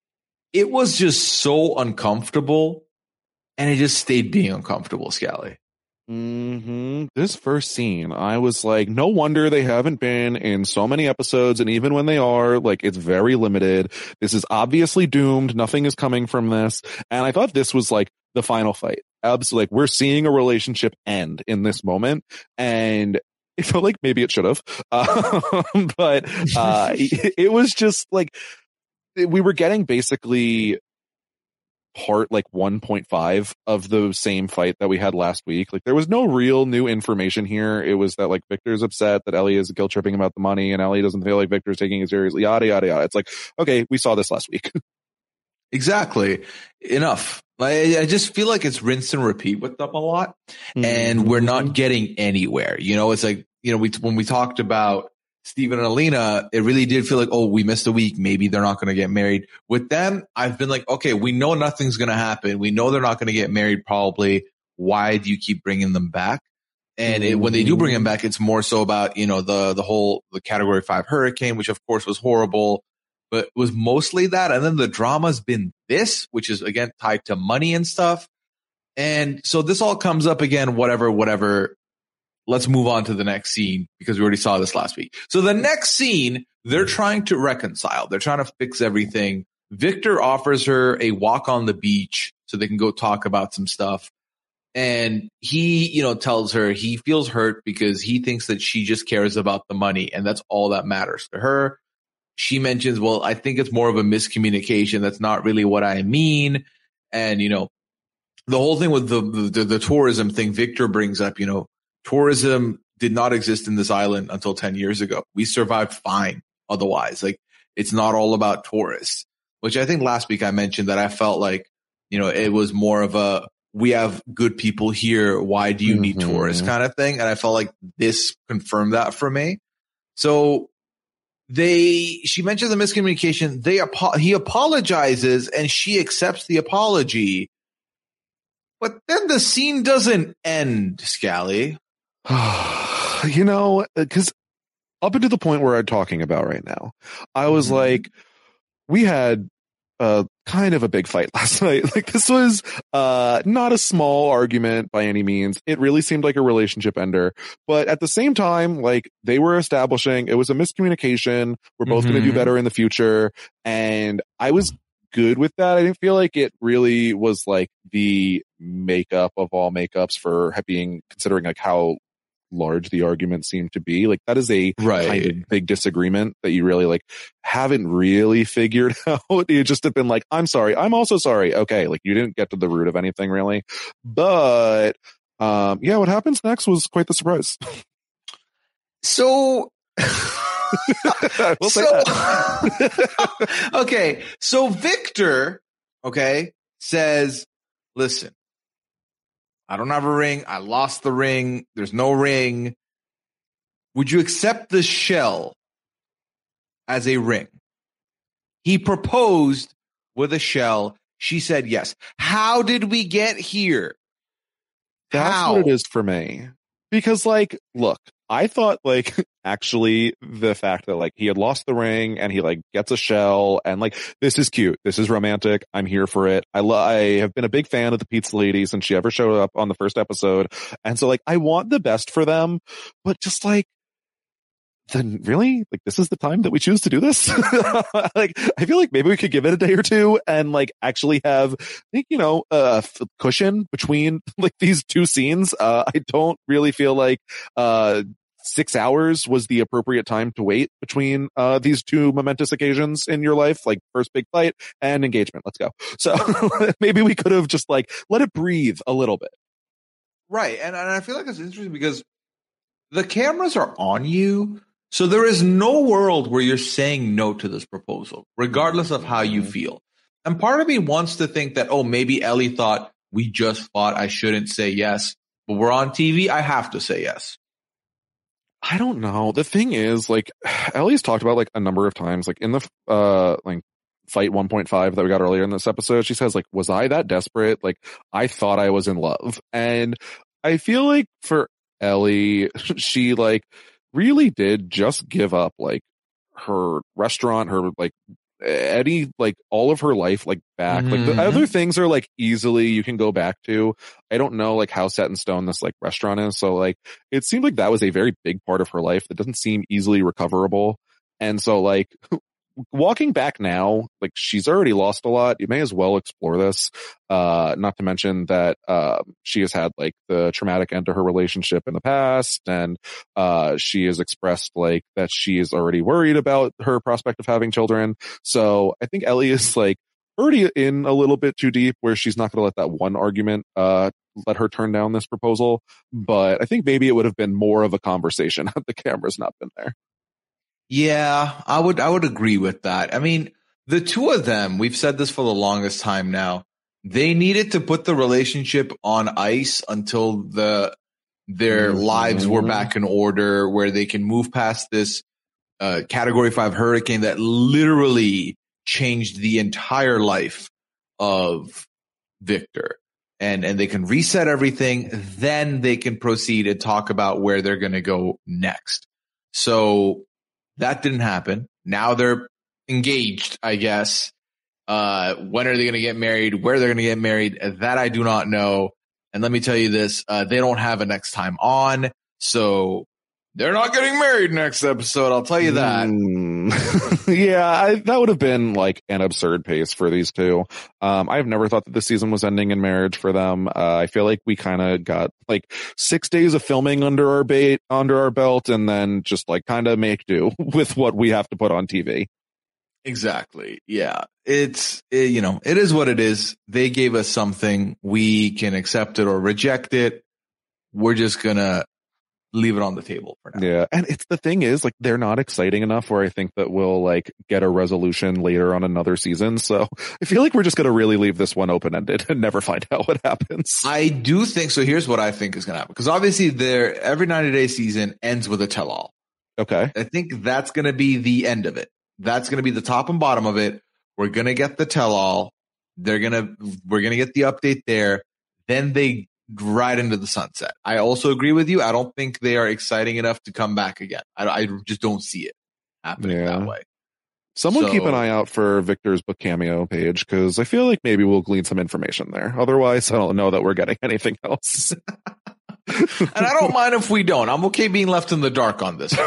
it was just so uncomfortable. And it just stayed being uncomfortable, Scally. Mm-hmm. This first scene, I was like, no wonder they haven't been in so many episodes. And even when they are, like, it's very limited. This is obviously doomed. Nothing is coming from this. And I thought this was like the final fight. Absolutely. Like, we're seeing a relationship end in this moment. And it felt like maybe it should have. Um, but uh, it, it was just like, we were getting basically part like one point five of the same fight that we had last week. Like, there was no real new information here. It was that like Victor's upset that Ellie is guilt tripping about the money and Ellie doesn't feel like Victor's taking it seriously, yada yada yada. It's like, okay, we saw this last week. Exactly. Enough. I, I just feel like it's rinse and repeat with them a lot, mm-hmm. and we're not getting anywhere. You know, it's like, you know, we when we talked about Steven and Alina, it really did feel like, oh, we missed a week. Maybe they're not going to get married. With them, I've been like, okay, we know nothing's going to happen. We know they're not going to get married probably. Why do you keep bringing them back? And it, when they do bring them back, it's more so about, you know, the the whole the Category five hurricane, which of course was horrible, but it was mostly that. And then the drama's been this, which is, again, tied to money and stuff. And so this all comes up again, whatever, whatever. Let's move on to the next scene because we already saw this last week. So the next scene, they're trying to reconcile. They're trying to fix everything. Victor offers her a walk on the beach so they can go talk about some stuff. And he, you know, tells her he feels hurt because he thinks that she just cares about the money and that's all that matters to her. She mentions, well, I think it's more of a miscommunication. That's not really what I mean. And, you know, the whole thing with the, the, the tourism thing Victor brings up, you know, tourism did not exist in this island until ten years ago. We survived fine otherwise. Like, it's not all about tourists, which I think last week I mentioned that I felt like, you know, it was more of a, we have good people here. Why do you mm-hmm. need tourists kind of thing? And I felt like this confirmed that for me. So they, she mentioned the miscommunication. They, he apologizes and she accepts the apology. But then the scene doesn't end, Scally. You know, because up until the point where I'm talking about right now, I was mm-hmm. like, we had uh, kind of a big fight last night. Like, this was uh, not a small argument by any means. It really seemed like a relationship ender. But at the same time, like, they were establishing it was a miscommunication. We're both mm-hmm. going to do better in the future. And I was good with that. I didn't feel like it really was like the makeup of all makeups for being considering like how large the argument seemed to be. Like, that is a right. kind of big disagreement that you really like haven't really figured out. You just have been like, I'm sorry. I'm also sorry. Okay. Like, you didn't get to the root of anything really, but um, yeah, what happens next was quite the surprise. So we'll so, okay, so Victor, okay, says, listen, I don't have a ring. I lost the ring. There's no ring. Would you accept the shell as a ring? He proposed with a shell. She said yes. How did we get here? That's How? what it is for me. Because, like, look, I thought, like, actually the fact that, like, he had lost the ring and he, like, gets a shell and, like, this is cute. This is romantic. I'm here for it. I, lo- I have been a big fan of the Pizza Lady since she ever showed up on the first episode. And so, like, I want the best for them, but just, like, then really, like, this is the time that we choose to do this. Like, I feel like maybe we could give it a day or two and, like, actually have, I think, you know, a f- cushion between, like, these two scenes. Uh, I don't really feel like, uh, six hours was the appropriate time to wait between, uh, these two momentous occasions in your life, like first big fight and engagement. Let's go. So maybe we could have just, like, let it breathe a little bit. Right. And, and I feel like it's interesting because the cameras are on you. So there is no world where you're saying no to this proposal, regardless of how you feel. And part of me wants to think that, oh, maybe Ellie thought we just fought. I shouldn't say yes, but we're on T V. I have to say yes. I don't know. The thing is, like, Ellie's talked about, like, a number of times, like in the, uh, like fight one point five that we got earlier in this episode, she says, like, was I that desperate? Like, I thought I was in love. And I feel like for Ellie, she, like, really did just give up, like, her restaurant, her, like, any, like, all of her life, like, back. Mm-hmm. Like, the other things are, like, easily you can go back to. I don't know, like, how set in stone this, like, restaurant is. So, like, it seemed like that was a very big part of her life that doesn't seem easily recoverable. And so, like, walking back now, like, she's already lost a lot. You may as well explore this. Uh, not to mention that, uh, she has had, like, the traumatic end to her relationship in the past. And, uh, she has expressed, like, that she is already worried about her prospect of having children. So I think Ellie is, like, already in a little bit too deep where she's not going to let that one argument, uh, let her turn down this proposal. But I think maybe it would have been more of a conversation had the camera's not been there. Yeah, I would, I would agree with that. I mean, the two of them, we've said this for the longest time now. They needed to put the relationship on ice until the, their mm-hmm. lives were back in order, where they can move past this, uh, category five hurricane that literally changed the entire life of Victor. And, and they can reset everything. Then they can proceed and talk about where they're going to go next. So, that didn't happen. Now they're engaged, I guess. Uh, when are they going to get married? Where they're going to get married? That I do not know. And let me tell you this, uh, they don't have a next time on. So they're not getting married next episode. I'll tell you that. Mm. yeah, I, that would have been like an absurd pace for these two. Um, I've never thought that the season was ending in marriage for them. Uh, I feel like we kind of got like six days of filming under our bait, under our belt, and then just like kind of make do with what we have to put on T V. Exactly. Yeah. It's, it, you know, it is what it is. They gave us something. We can accept it or reject it. We're just going to leave it on the table for now. Yeah. And it's the thing is, like, they're not exciting enough where I think that we'll like get a resolution later on another season. So I feel like we're just going to really leave this one open ended and never find out what happens. I do think so. Here's what I think is going to happen. Because obviously their every ninety day season ends with a tell all. Okay. I think that's going to be the end of it. That's going to be the top and bottom of it. We're going to get the tell all. They're going to, we're going to get the update there. Then they right into the sunset. I also agree with you. I don't think they are exciting enough to come back again. I, I just don't see it happening yeah. that way. Someone so, keep an eye out for Victor's book cameo page, because I feel like maybe we'll glean some information there. Otherwise, I don't know that we're getting anything else. And I don't mind if we don't. I'm okay being left in the dark on this.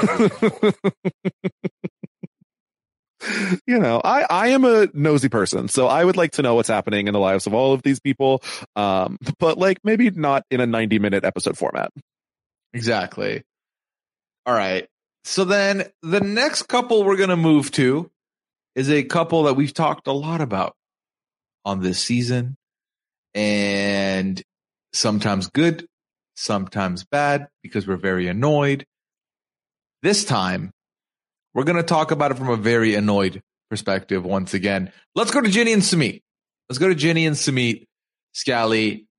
You know, I, I am a nosy person, so I would like to know what's happening in the lives of all of these people. Um, but like maybe not in a ninety minute episode format. Exactly. All right. So then the next couple we're going to move to is a couple that we've talked a lot about on this season, and sometimes good, sometimes bad, because we're very annoyed. This time, we're going to talk about it from a very annoyed perspective once again. Let's go to Ginny and Sumit. Let's go to Ginny and Sumit. Scally,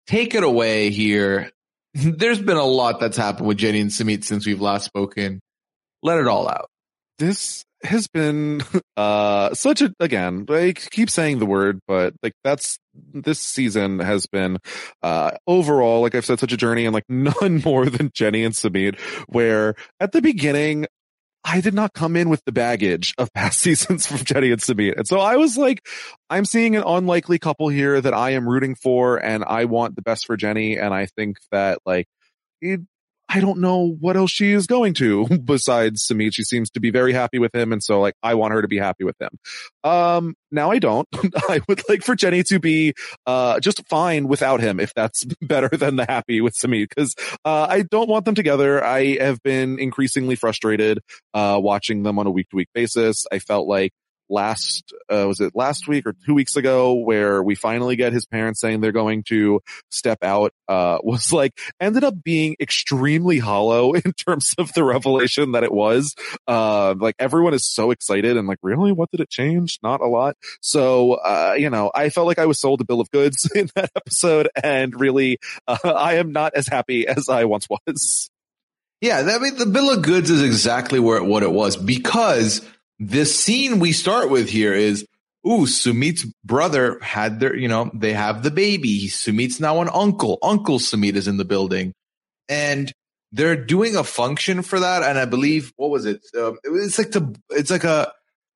take it away here. There's been a lot that's happened with Jenny and Sumit since we've last spoken. Let it all out. This has been uh such a, again, I keep saying the word, but like that's this season has been uh overall, like I've said, such a journey, and like none more than Jenny and Sumit, where at the beginning I did not come in with the baggage of past seasons from Jenny and Sumit. And so I was like, I'm seeing an unlikely couple here that I am rooting for, and I want the best for Jenny. And I think that like, it, I don't know what else she is going to besides Sumit. She seems to be very happy with him. And so like, I want her to be happy with him. Um, now I don't. I would like for Jenny to be, uh, just fine without him, if that's better than the happy with Sumit. Cause, uh, I don't want them together. I have been increasingly frustrated, uh, watching them on a week to week basis. I felt like last, uh, was it last week or two weeks ago where we finally get his parents saying they're going to step out, uh, was like, ended up being extremely hollow in terms of the revelation that it was. Uh, like everyone is so excited and like, really, what did it change? Not a lot. So, uh, you know, I felt like I was sold a bill of goods in that episode, and really, uh, I am not as happy as I once was. Yeah. I mean, the bill of goods is exactly where what it was, because this scene we start with here is, ooh, Sumit's brother had their, you know, they have the baby. Sumit's now an uncle. Uncle Sumit is in the building, and they're doing a function for that. And I believe, what was it? Um, it's like the, it's like a,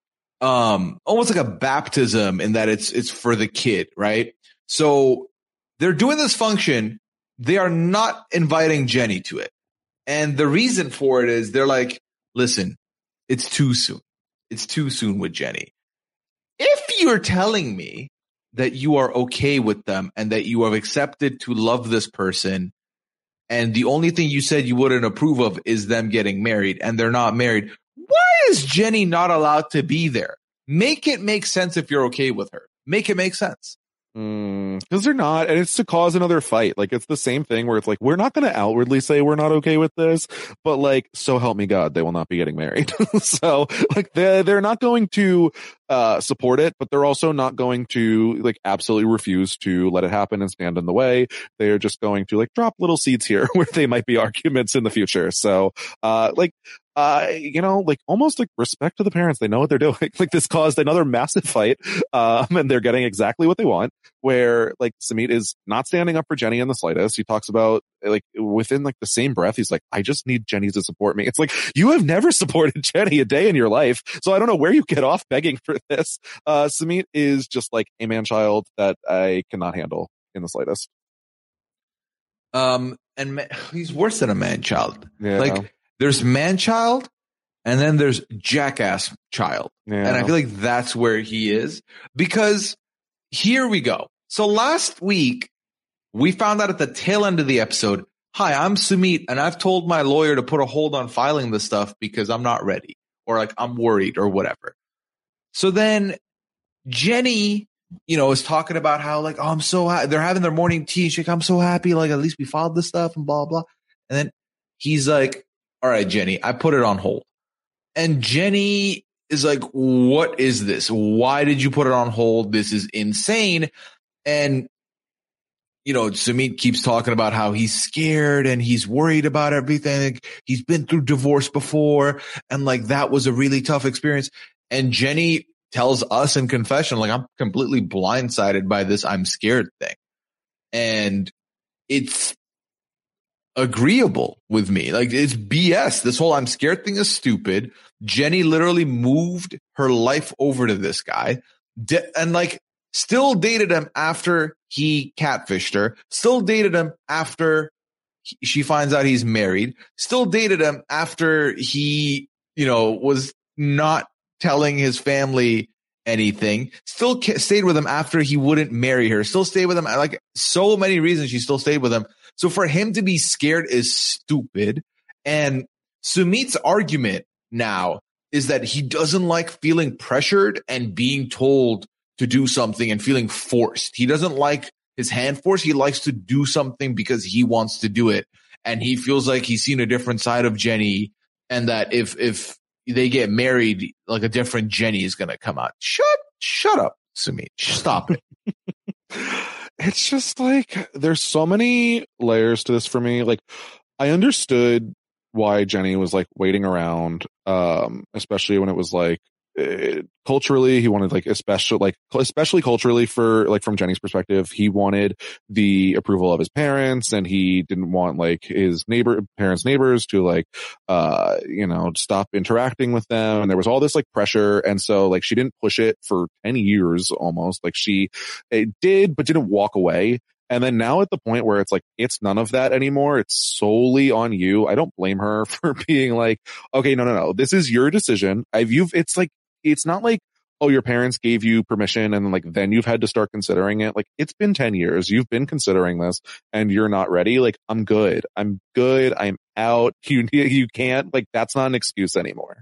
um, almost like a baptism in that it's, it's for the kid, right? So they're doing this function. They are not inviting Jenny to it. And the reason for it is they're like, listen, it's too soon. It's too soon with Jenny. If you're telling me that you are okay with them and that you have accepted to love this person, and the only thing you said you wouldn't approve of is them getting married, and they're not married, why is Jenny not allowed to be there? Make it make sense if you're okay with her. Make it make sense. Mm, because they're not, and it's to cause another fight. Like, it's the same thing where it's like, we're not going to outwardly say we're not okay with this, but like, so help me God, they will not be getting married. So like, they're, they're not going to uh support it, but they're also not going to like absolutely refuse to let it happen and stand in the way. They're just going to like drop little seeds here where they might be arguments in the future. So uh like Uh, you know, like almost like respect to the parents. They know what they're doing. Like this caused another massive fight. Um, and they're getting exactly what they want, where like Sumit is not standing up for Jenny in the slightest. He talks about like within like the same breath, he's like, I just need Jenny to support me. It's like, you have never supported Jenny a day in your life. So I don't know where you get off begging for this. Uh, Sumit is just like a man child that I cannot handle in the slightest. Um, and ma- he's worse than a man child. Yeah. Like, there's man-child, and then there's jackass child. Yeah. And I feel like that's where he is, because here we go. So last week, we found out at the tail end of the episode, hi, I'm Sumit, and I've told my lawyer to put a hold on filing this stuff because I'm not ready, or like I'm worried or whatever. So then Jenny, you know, is talking about how like, oh, I'm so happy. They're having their morning tea. She's like, I'm so happy. Like, at least we filed this stuff and blah, blah. And then he's like, all right, Jenny, I put it on hold. And Jenny is like, what is this? Why did you put it on hold? This is insane. And, you know, Sumit keeps talking about how he's scared and he's worried about everything. He's been through divorce before. And like, that was a really tough experience. And Jenny tells us in confession, like, I'm completely blindsided by this I'm scared thing. And it's agreeable with me. Like, it's B S. This whole I'm scared thing is stupid. Jenny literally moved her life over to this guy, De- and like still dated him after he catfished her, still dated him after he- she finds out he's married, still dated him after he, you know, was not telling his family anything, still ca- stayed with him after he wouldn't marry her, still stayed with him. Like, so many reasons she still stayed with him. So for him to be scared is stupid. And Sumit's argument now is that he doesn't like feeling pressured and being told to do something and feeling forced. He doesn't like his hand forced. He likes to do something because he wants to do it. And he feels like he's seen a different side of Jenny, and that if, if they get married, like a different Jenny is going to come out. Shut, shut up, Sumit. Stop it. it's just like, there's so many layers to this for me. Like, I understood why Jenny was like waiting around, um, especially when it was like, uh, culturally, he wanted like, especially like, especially culturally for like, from Jenny's perspective, he wanted the approval of his parents, and he didn't want like his neighbor, parents' neighbors to like, uh, you know, stop interacting with them. And there was all this like pressure. And so like, she didn't push it for ten years almost. Like she it did, but didn't walk away. And then now at the point where it's like, it's none of that anymore. It's solely on you. I don't blame her for being like, okay, no, no, no, this is your decision. I've, you've, it's like, it's not like, oh, your parents gave you permission and like, then you've had to start considering it. Like, it's been ten years. You've been considering this and you're not ready. Like, I'm good. I'm good. I'm out. You, you can't, like, that's not an excuse anymore.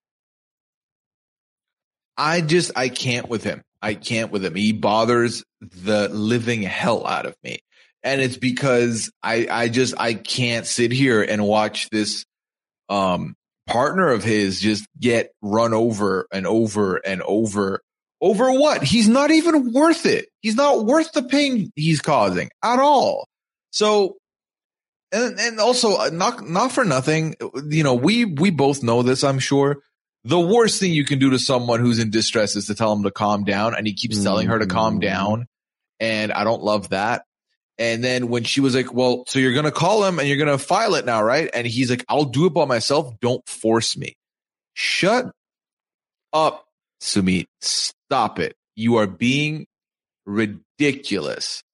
I just, I can't with him. I can't with him. He bothers the living hell out of me. And it's because I, I just, I can't sit here and watch this, um, partner of his just get run over and over and over. Over what? He's not even worth it. He's not worth the pain he's causing at all. So, and, and also not, not for nothing, you know, we, we both know this, I'm sure. The worst thing you can do to someone who's in distress is to tell him to calm down, and he keeps mm-hmm. telling her to calm down. And I don't love that. And then when she was like, well, so you're going to call him and you're going to file it now, right? And he's like, I'll do it by myself. Don't force me. Shut up, Sumit. Stop it. You are being ridiculous.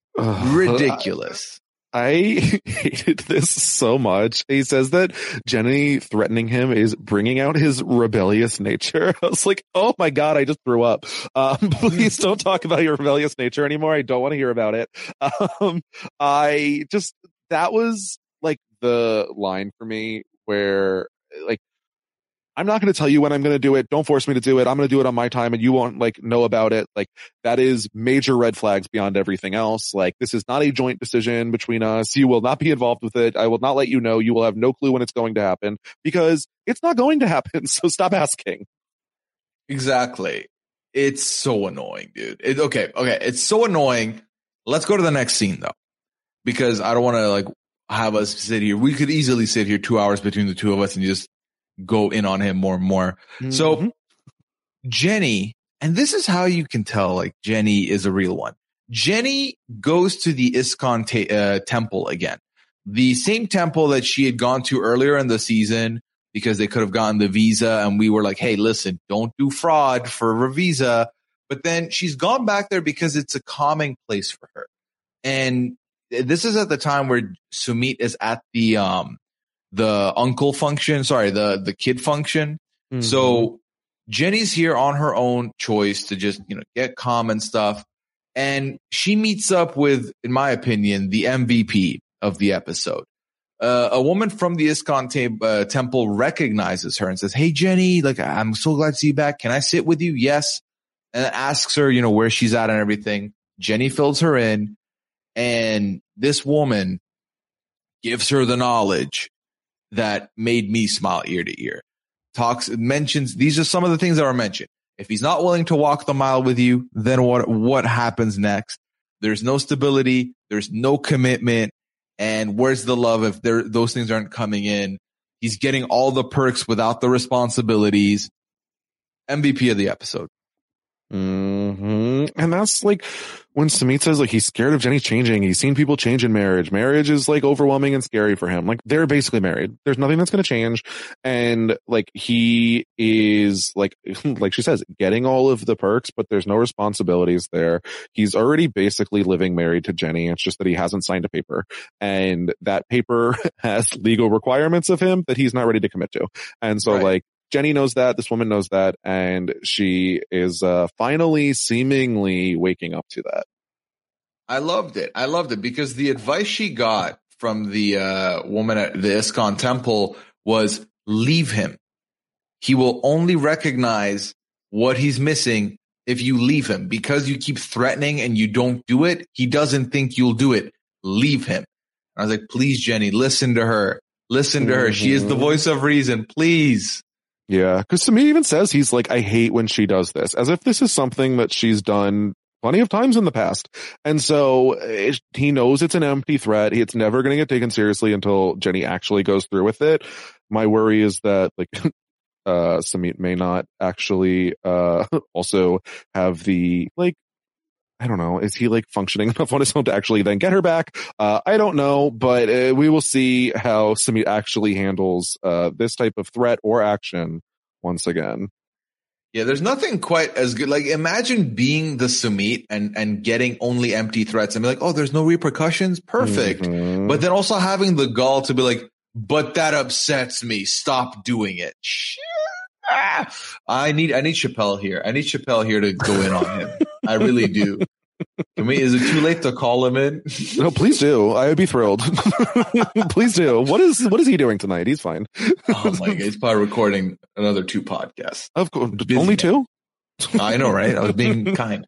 Ridiculous. I hated this so much. He says that Jenny threatening him is bringing out his rebellious nature. I was like, oh my God, I just threw up. Um, please don't talk about your rebellious nature anymore. I don't want to hear about it. Um, I just, that was like the line for me where like, I'm not going to tell you when I'm going to do it. Don't force me to do it. I'm going to do it on my time and you won't like know about it. Like that is major red flags beyond everything else. Like this is not a joint decision between us. You will not be involved with it. I will not let you know. You will have no clue when it's going to happen because it's not going to happen. So stop asking. Exactly. It's so annoying, dude. It, okay. Okay. It's so annoying. Let's go to the next scene though, because I don't want to like have us sit here. We could easily sit here two hours between the two of us and just go in on him more and more. Mm-hmm. So Jenny, and this is how you can tell like Jenny is a real one. Jenny goes to the ISKCON te- uh, temple again, the same temple that she had gone to earlier in the season because they could have gotten the visa. And we were like, hey, listen, don't do fraud for a visa. But then she's gone back there because it's a calming place for her. And this is at the time where Sumit is at the, um, the uncle function, sorry, the, the kid function. Mm-hmm. So Jenny's here on her own choice to just, you know, get calm and stuff. And she meets up with, in my opinion, the M V P of the episode. Uh, a woman from the ISKCON te- uh, temple recognizes her and says, hey, Jenny, like, I'm so glad to see you back. Can I sit with you? Yes. And asks her, you know, where she's at and everything. Jenny fills her in. And this woman gives her the knowledge that made me smile ear to ear. Talks, mentions, these are some of the things that are mentioned. If he's not willing to walk the mile with you, then what, what happens next? There's no stability. There's no commitment. And where's the love if there, those things aren't coming in? He's getting all the perks without the responsibilities. M V P of the episode. Mm-hmm. And that's like when Sumit says like he's scared of Jenny changing. He's seen people change in marriage. Marriage is like overwhelming and scary for him. Like they're basically married. There's nothing that's going to change. And like he is like, like she says, getting all of the perks, but there's no responsibilities there. He's already basically living married to Jenny. It's just that he hasn't signed a paper, and that paper has legal requirements of him that he's not ready to commit to. And so right. like, Jenny knows that, this woman knows that, and she is uh, finally seemingly waking up to that. I loved it. I loved it because the advice she got from the uh, woman at the ISKCON temple was leave him. He will only recognize what he's missing if you leave him. Because you keep threatening and you don't do it, he doesn't think you'll do it. Leave him. And I was like, please, Jenny, listen to her. Listen to mm-hmm. her. She is the voice of reason. Please. Yeah, because Sumit even says he's like, I hate when she does this, as if this is something that she's done plenty of times in the past. And so it, he knows it's an empty threat. It's never going to get taken seriously until Jenny actually goes through with it. My worry is that like uh Samit may not actually uh also have the like I don't know. Is he like functioning enough on his own to actually then get her back? Uh, I don't know, but uh, we will see how Samit actually handles uh, this type of threat or action once again. Yeah, there's nothing quite as good. Like, imagine being the Samit and, and getting only empty threats and be like, oh, there's no repercussions. Perfect. Mm-hmm. But then also having the gall to be like, but that upsets me. Stop doing it. Ah, I need I need Chappelle here. I need Chappelle here to go in on him. I really do. Can we, is it too late to call him in? No, please do. I would be thrilled. Please do. What is what is he doing tonight? He's fine. Oh my God, he's probably recording another two podcasts. Of course, only two. I know, right? I was being kind.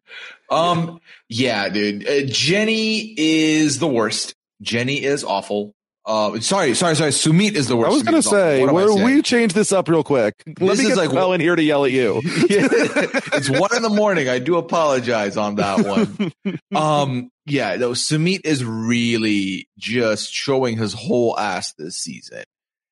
Um, yeah, dude. Uh, Jenny is the worst. Jenny is awful. Uh, sorry, sorry, sorry. Sumit is the worst. I was going to say, where we change this up real quick. Let this me get like, Mel in here to yell at you. Yeah, it's one in the morning. I do apologize on that one. Um, yeah, no, Sumit is really just showing his whole ass this season.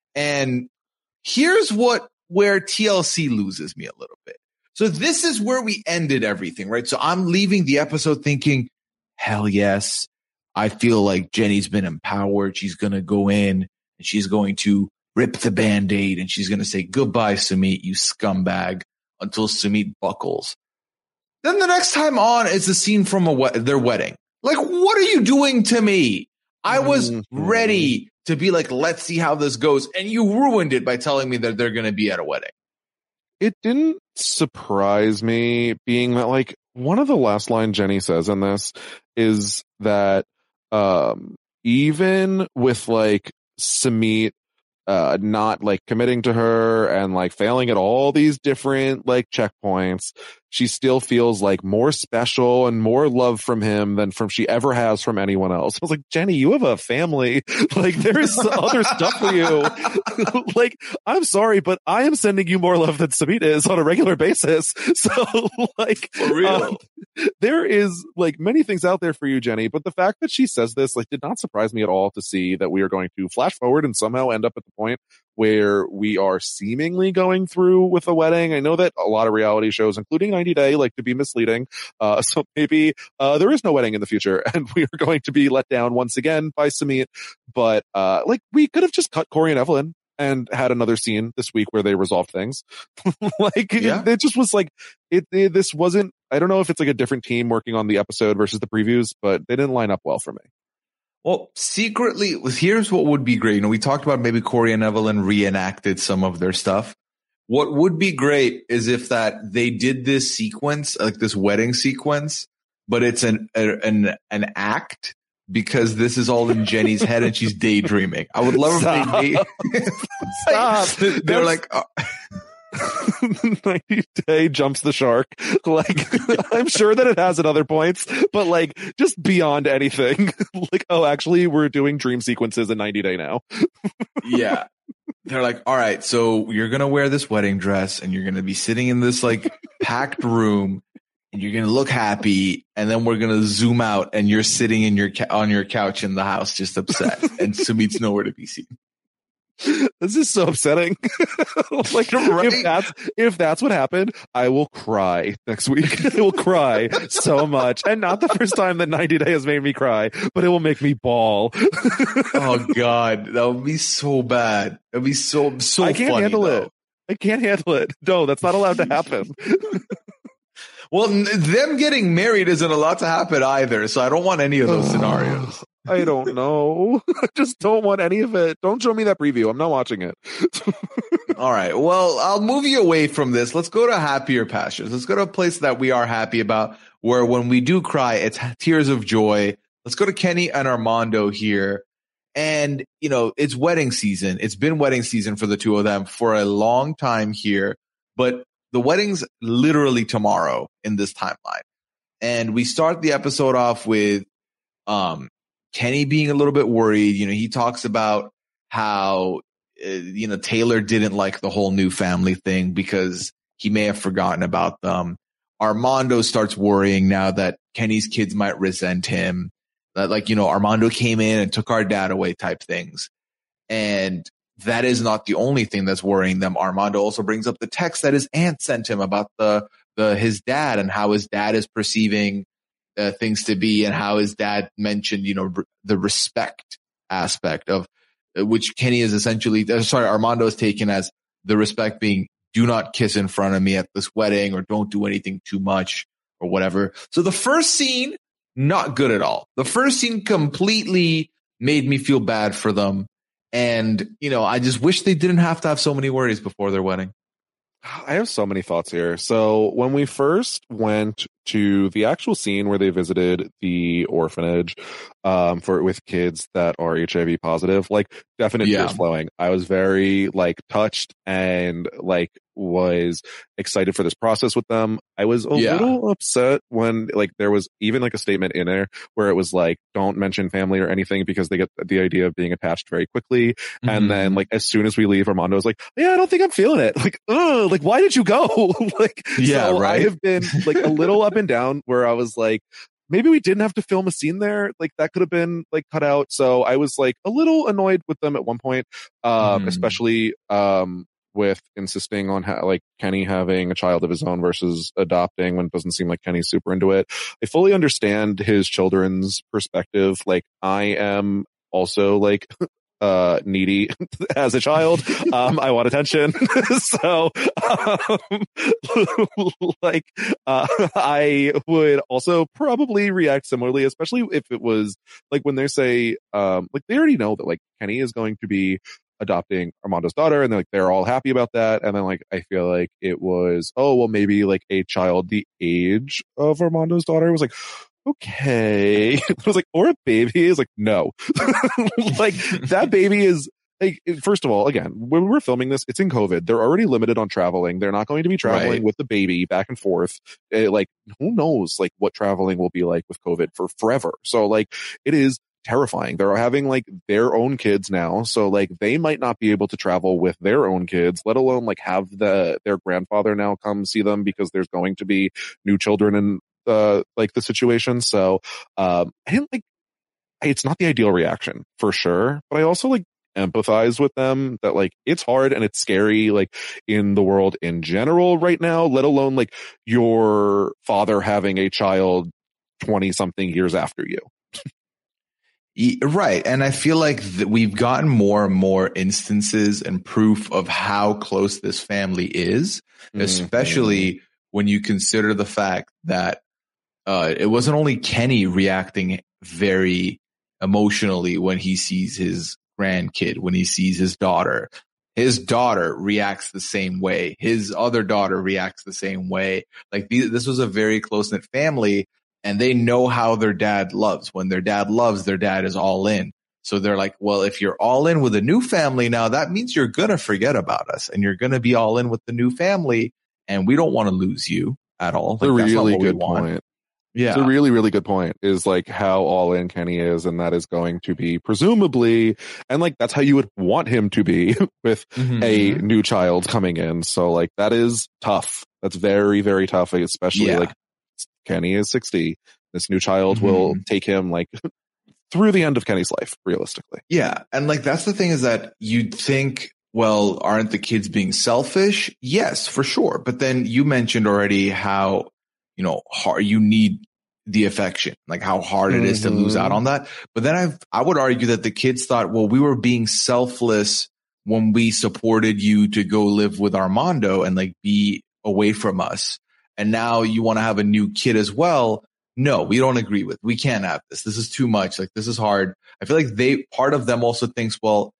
And here's what, where T L C loses me a little bit. So this is where we ended everything, right? So I'm leaving the episode thinking, hell yes. I feel like Jenny's been empowered. She's going to go in and she's going to rip the Band-Aid and she's going to say, goodbye, Samit, you scumbag, until Samit buckles. Then the next time on is the scene from a we- their wedding. Like, what are you doing to me? I was mm-hmm. ready to be like, let's see how this goes. And you ruined it by telling me that they're going to be at a wedding. It didn't surprise me, being that like one of the last line Jenny says in this is that Um, even with like Samit, uh, not like committing to her and like failing at all these different like checkpoints, she still feels like more special and more love from him than from she ever has from anyone else. I was like, Jenny, you have a family. Like there's other stuff for you. Like, I'm sorry, but I am sending you more love than Samit is on a regular basis. So like, for real. Um, there is like many things out there for you, Jenny, but the fact that she says this like did not surprise me at all to see that we are going to flash forward and somehow end up at the point where we are seemingly going through with a wedding. I know that a lot of reality shows, including ninety day, like to be misleading. Uh, so maybe uh, there is no wedding in the future and we are going to be let down once again by Samit. But uh, like we could have just cut Corey and Evelyn and had another scene this week where they resolved things. Like yeah. it, it just was like, it, it, this wasn't, I don't know if it's like a different team working on the episode versus the previews, but they didn't line up well for me. Well, secretly, here's what would be great. You know, we talked about maybe Corey and Evelyn reenacted some of their stuff. What would be great is if that they did this sequence, like this wedding sequence, but it's an a, an an act because this is all in Jenny's head and she's daydreaming. I would love Stop. if they date. Stop. They're That's- like. Oh. ninety day jumps the shark. Like, I'm sure that it has at other points, but like just beyond anything. Like, oh, actually, we're doing dream sequences in ninety day now. Yeah. They're like, all right, so you're going to wear this wedding dress and you're going to be sitting in this like packed room and you're going to look happy. And then we're going to zoom out and you're sitting in your, ca- on your couch in the house, just upset. And Sumit's nowhere to be seen. This is so upsetting. Like, right? if that's if that's what happened, I will cry next week. I will cry so much, and not the first time that ninety day has made me cry, but it will make me bawl. Oh God, that would be so bad. It'd be so so. I can't funny, handle though. it. I can't handle it. No, that's not allowed to happen. Well, n- them getting married isn't allowed to happen either, so I don't want any of those scenarios. I don't know. I just don't want any of it. Don't show me that preview. I'm not watching it. All right. Well, I'll move you away from this. Let's go to happier pastures. Let's go to a place that we are happy about, where when we do cry, it's tears of joy. Let's go to Kenny and Armando here. And, you know, it's wedding season. It's been wedding season for the two of them for a long time here. But the wedding's literally tomorrow in this timeline. And we start the episode off with um, Kenny being a little bit worried. You know, he talks about how, uh, you know, Taylor didn't like the whole new family thing because he may have forgotten about them. Armando starts worrying now that Kenny's kids might resent him. That, like, you know, Armando came in and took our dad away type things. And that is not the only thing that's worrying them. Armando also brings up the text that his aunt sent him about the, the, his dad and how his dad is perceiving uh, things to be, and how his dad mentioned, you know, r- the respect aspect of uh, which Kenny is essentially, uh, sorry, Armando is taken as the respect being, do not kiss in front of me at this wedding, or don't do anything too much or whatever. So the first scene, not good at all. The first scene completely made me feel bad for them. And, you know, I just wish they didn't have to have so many worries before their wedding. I have so many thoughts here. So when we first went to the actual scene where they visited the orphanage um, for with kids that are H I V positive, like definite Yeah. tears flowing. I was very like touched and like was excited for this process with them. I was a Yeah. little upset when like there was even like a statement in there where it was like, don't mention family or anything because they get the idea of being attached very quickly. Mm-hmm. And then like as soon as we leave, Armando was like, yeah, I don't think I'm feeling it. Like, ugh, like why did you go? Like, Yeah, so right. I have been like a little up and down where I was like, maybe we didn't have to film a scene there. Like that could have been like cut out. So I was like a little annoyed with them at one point, um, Mhm. especially, um, with insisting on ha- like Kenny having a child of his own versus adopting when it doesn't seem like Kenny's super into it. I fully understand his children's perspective. Like I am also like, uh, needy as a child. Um, I want attention. So, um, like, uh, I would also probably react similarly, especially if it was like when they say, um, like they already know that like Kenny is going to be adopting Armando's daughter, and they're like, they're all happy about that. And then like, I feel like it was, oh, well, maybe like a child the age of Armando's daughter. It was like, okay. It was like, or a baby is like, no. Like that baby is like, first of all, again, when we're filming this, it's in COVID. They're already limited on traveling. They're not going to be traveling Right. with the baby back and forth. Uh, like, who knows like what traveling will be like with COVID for forever. So like, it is terrifying. They're having like their own kids now. So like they might not be able to travel with their own kids, let alone like have the, their grandfather now come see them because there's going to be new children in uh, like the situation. So, um, I didn't like, it's not the ideal reaction for sure, but I also like empathize with them that like it's hard and it's scary like in the world in general right now, let alone like your father having a child twenty something years after you. Right. And I feel like th- we've gotten more and more instances and proof of how close this family is, Mhm. especially when you consider the fact that uh, it wasn't only Kenny reacting very emotionally when he sees his grandkid, when he sees his daughter. His daughter reacts the same way. His other daughter reacts the same way. Like these, this was a very close-knit family. And they know how their dad loves. When their dad loves, their dad is all in. So they're like, well, if you're all in with a new family now, that means you're going to forget about us and you're going to be all in with the new family. And we don't want to lose you at all. It's a Like, that's not really what we good want. point. Yeah. It's a really, really good point is like how all in Kenny is. And that is going to be presumably, and like, that's how you would want him to be with Mhm. a new child coming in. So like, that is tough. That's very, very tough, especially Yeah. like Kenny is sixty. This new child will take him like through the end of Kenny's life, realistically. Yeah. And like, that's the thing is that you'd think, well, aren't the kids being selfish? Yes, for sure. But then you mentioned already how, you know, hard you need the affection, like how hard it is to lose out on that. But then I I would argue that the kids thought, well, we were being selfless when we supported you to go live with Armando and like be away from us. And now you want to have a new kid as well. No, we don't agree with. We can't have this. This is too much. Like, this is hard. I feel like they, part of them also thinks, well,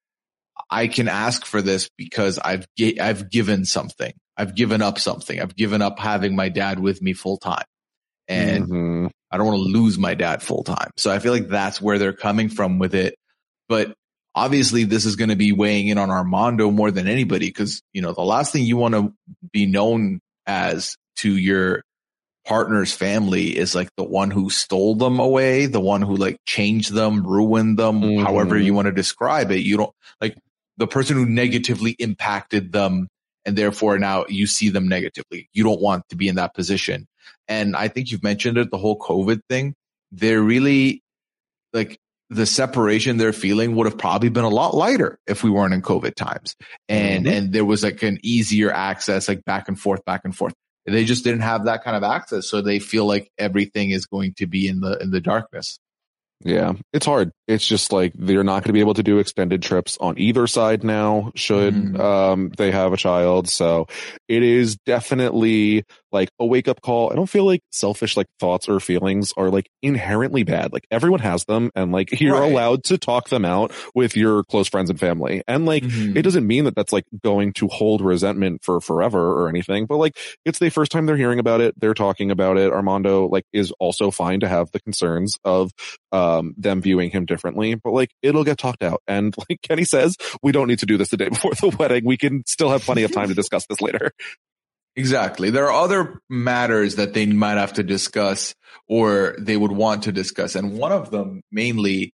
I can ask for this because I've, ga- I've given something. I've given up something. I've given up having my dad with me full time. And Mm-hmm. I don't want to lose my dad full time. So I feel like that's where they're coming from with it. But obviously this is going to be weighing in on Armando more than anybody. Cause you know, the last thing you want to be known as to your partner's family is like the one who stole them away, the one who like changed them, ruined them, Mhm. however you want to describe it. You don't like the person who negatively impacted them and therefore now you see them negatively. You don't want to be in that position. And I think you've mentioned it, the whole COVID thing. They're really like the separation they're feeling would have probably been a lot lighter if we weren't in COVID times. And, mm-hmm. and there was like an easier access, like back and forth, back and forth. They just didn't have that kind of access. So they feel like everything is going to be in the, in the darkness. Yeah, it's hard. It's just like they're not going to be able to do extended trips on either side now, should mm. um, they have a child. So it is definitely like a wake up call. I don't feel like selfish like thoughts or feelings are like inherently bad. Like everyone has them, and like you're right. allowed to talk them out with your close friends and family. And like mm-hmm. it doesn't mean that that's like going to hold resentment for forever or anything. But like it's the first time they're hearing about it. They're talking about it. Armando like is also fine to have the concerns of um, them viewing him differently. But like it'll get talked out. And like Kenny says, we don't need to do this the day before the wedding. We can still have plenty of time to discuss this later. Exactly. There are other matters that they might have to discuss or they would want to discuss. And one of them mainly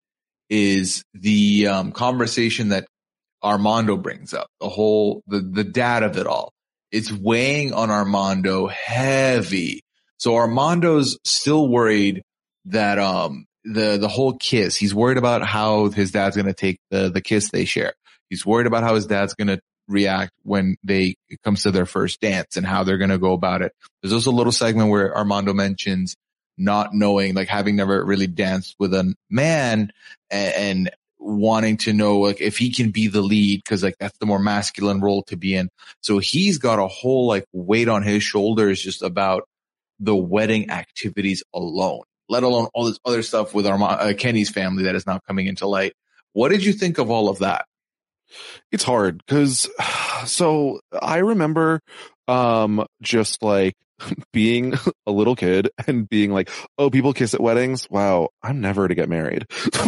is the um, conversation that Armando brings up, the whole, the, the dad of it all. It's weighing on Armando heavy. So Armando's still worried that um the, the whole kiss, he's worried about how his dad's going to take the, the kiss they share. He's worried about how his dad's going to react when they it comes to their first dance and how they're going to go about it. There's also a little segment where Armando mentions not knowing, like having never really danced with a man and, and wanting to know like if he can be the lead because like that's the more masculine role to be in. So he's got a whole like weight on his shoulders just about the wedding activities alone, let alone all this other stuff with Arma- uh, Kenny's family that is now coming into light. What did you think of all of that? It's hard because so I remember um just like being a little kid and being like, oh, people kiss at weddings. Wow, I'm never to get married.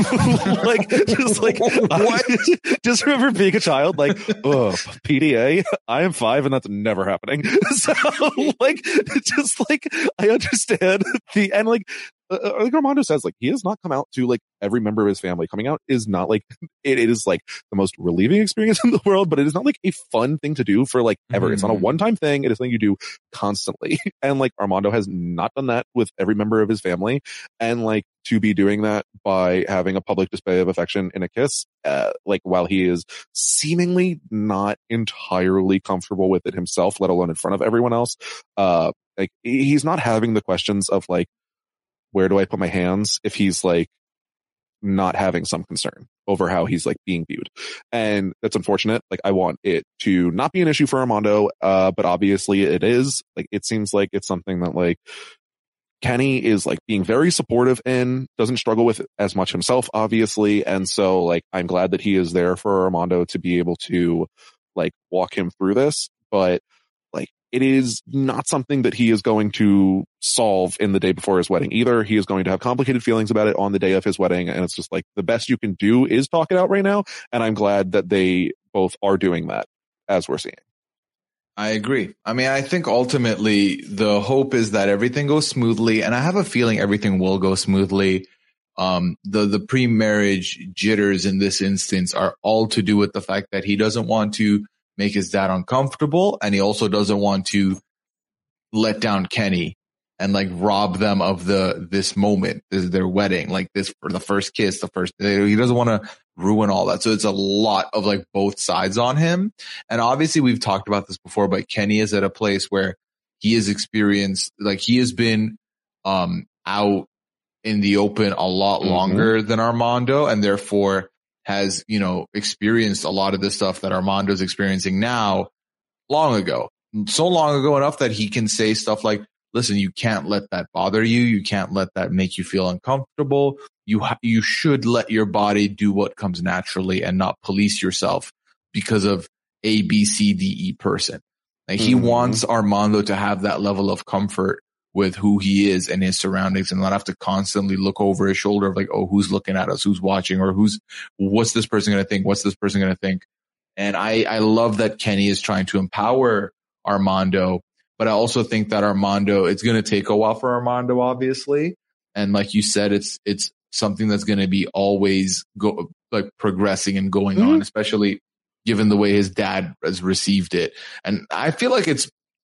like just like what? I, just remember being a child like, oh, P D A, I am five and that's never happening. So like just like I understand the and like Uh, like Armando says, like he has not come out to like every member of his family. Coming out is not like it, it is like the most relieving experience in the world, but it is not like a fun thing to do for like ever. Mm-hmm. It's not a one-time thing. It is something you do constantly. And like Armando has not done that with every member of his family. And like to be doing that by having a public display of affection in a kiss, uh, like while he is seemingly not entirely comfortable with it himself, let alone in front of everyone else. Uh, like he's not having the questions of like, where do I put my hands if he's like not having some concern over how he's like being viewed. And that's unfortunate. Like I want it to not be an issue for Armando, uh, but obviously it is. Like it seems like it's something that like Kenny is like being very supportive in, doesn't struggle with as much himself, obviously. And so like I'm glad that he is there for Armando to be able to like walk him through this. But like it is not something that he is going to solve in the day before his wedding either. He is going to have complicated feelings about it on the day of his wedding. And it's just like the best you can do is talk it out right now. And I'm glad that they both are doing that as we're seeing. I agree. I mean, I think ultimately the hope is that everything goes smoothly. And I have a feeling everything will go smoothly. Um, the, the pre-marriage jitters in this instance are all to do with the fact that he doesn't want to make his dad uncomfortable, and he also doesn't want to let down Kenny and like rob them of the this moment, this is their wedding, like this for the first kiss, the first. He doesn't want to ruin all that, so it's a lot of like both sides on him. And obviously, we've talked about this before, but Kenny is at a place where he has experienced, like he has been um out in the open a lot mm-hmm. longer than Armando, and therefore has, you know, experienced a lot of the stuff that Armando's experiencing now long ago. So long ago enough that he can say stuff like, listen, you can't let that bother you. You can't let that make you feel uncomfortable. You ha- you should let your body do what comes naturally and not police yourself because of A, B, C, D, E person. Like mm-hmm. he wants Armando to have that level of comfort with who he is and his surroundings and not have to constantly look over his shoulder of like, oh, who's looking at us? Who's watching? Or who's, what's this person going to think? What's this person going to think? And I, I love that Kenny is trying to empower Armando, but I also think that Armando, it's going to take a while for Armando, obviously. And like you said, it's, it's something that's going to be always go like progressing and going mm-hmm. on, especially given the way his dad has received it. And I feel like it's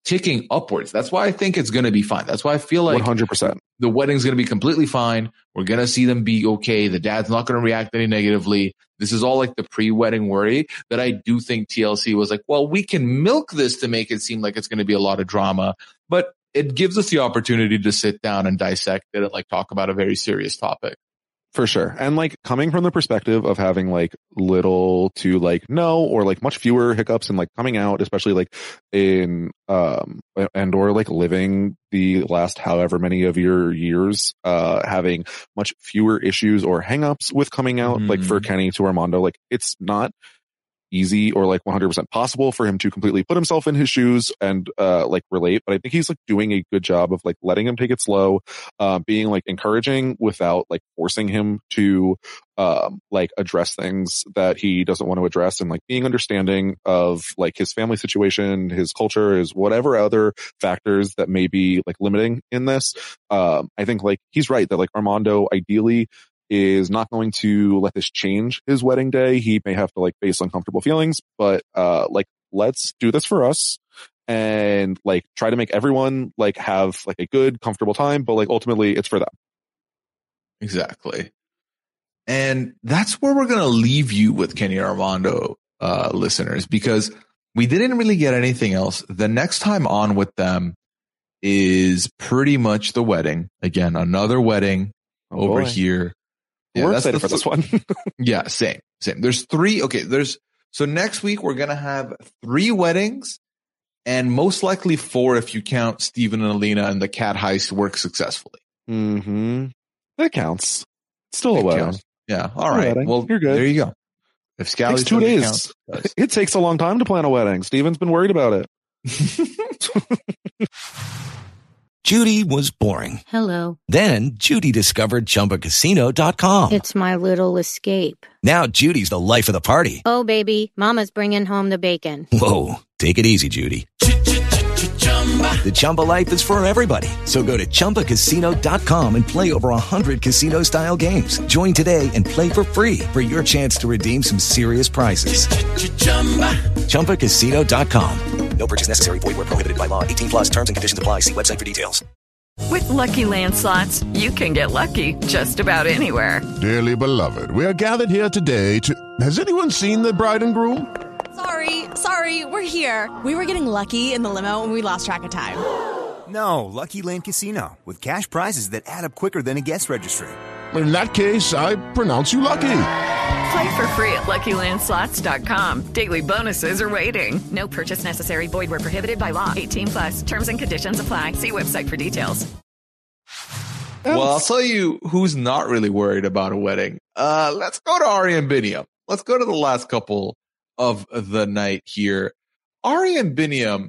ticking upwards. That's why I think it's going to be fine. That's why I feel like one hundred percent the wedding's going to be completely fine. We're going to see them be okay. The dad's not going to react any negatively. This is all like the pre-wedding worry that I do think T L C was like, well, we can milk this to make it seem like it's going to be a lot of drama, but it gives us the opportunity to sit down and dissect it and like talk about a very serious topic. For sure. And like coming from the perspective of having like little to like no or like much fewer hiccups and like coming out, especially like in um and or like living the last however many of your years uh having much fewer issues or hangups with coming out, mm-hmm. like for Kenny to Armando, like it's not easy or like one hundred percent possible for him to completely put himself in his shoes and uh like relate, but I think he's like doing a good job of like letting him take it slow, uh being like encouraging without like forcing him to um like address things that he doesn't want to address, and like being understanding of like his family situation, his culture, his whatever other factors that may be like limiting in this. um I think like he's right that like Armando ideally is not going to let this change his wedding day. He may have to like face uncomfortable feelings, but uh like let's do this for us and like try to make everyone like have like a good, comfortable time, but like ultimately it's for them. Exactly. And that's where we're going to leave you with Kenny Armando, uh, listeners, because we didn't really get anything else. The next time on with them is pretty much the wedding. Again, another wedding oh, over boy. here. Yeah, we're excited for this one. yeah, same, same. There's three. Okay, there's so next week we're gonna have three weddings, and most likely four if you count Steven and Alina and the cat heist work successfully. Mm-hmm. That counts. It's still it a wedding. Counts. Yeah. All right. Wedding. Well, you're good. There you go. If Scally's takes two days, count, it takes a long time to plan a wedding. Steven's been worried about it. Judy was boring. Hello. Then Judy discovered Chumba Casino dot com. It's my little escape. Now Judy's the life of the party. Oh, baby, mama's bringing home the bacon. Whoa, take it easy, Judy. The Chumba life is for everybody. So go to Chumba Casino dot com and play over one hundred casino-style games. Join today and play for free for your chance to redeem some serious prizes. Chumba Casino dot com. No purchase necessary. Void where prohibited by law. eighteen plus terms and conditions apply. See website for details. With Lucky Land Slots, you can get lucky just about anywhere. Dearly beloved, we are gathered here today to... Has anyone seen the bride and groom? Sorry, sorry, we're here. We were getting lucky in the limo and we lost track of time. No, Lucky Land Casino, with cash prizes that add up quicker than a guest registry. In that case, I pronounce you lucky. Play for free at Lucky Land Slots dot com. Daily bonuses are waiting. No purchase necessary. Void where prohibited by law. eighteen plus. Terms and conditions apply. See website for details. Well, I'll tell you who's not really worried about a wedding. Uh, let's go to Ari and Biniam. Let's go to the last couple of the night here. Ari and Biniam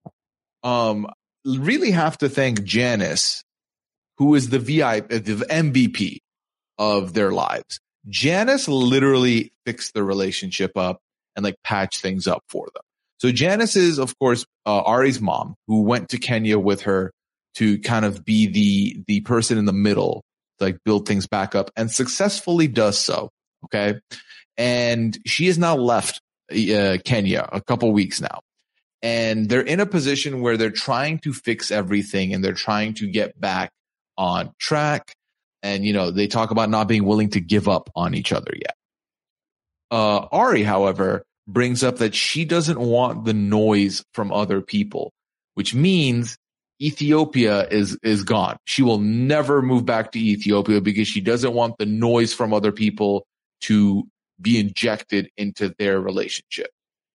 um, really have to thank Janice, who is the V I P, the M V P of their lives. Janice literally fixed the relationship up and like patched things up for them. So Janice is, of course, uh, Ari's mom, who went to Kenya with her to kind of be the the person in the middle to like build things back up, and successfully does so. Okay, and she has now left uh, Kenya a couple weeks now, and they're in a position where they're trying to fix everything and they're trying to get back on track. And, you know, they talk about not being willing to give up on each other yet. Uh, Ari, however, brings up that she doesn't want the noise from other people, which means Ethiopia is, is gone. She will never move back to Ethiopia because she doesn't want the noise from other people to be injected into their relationship.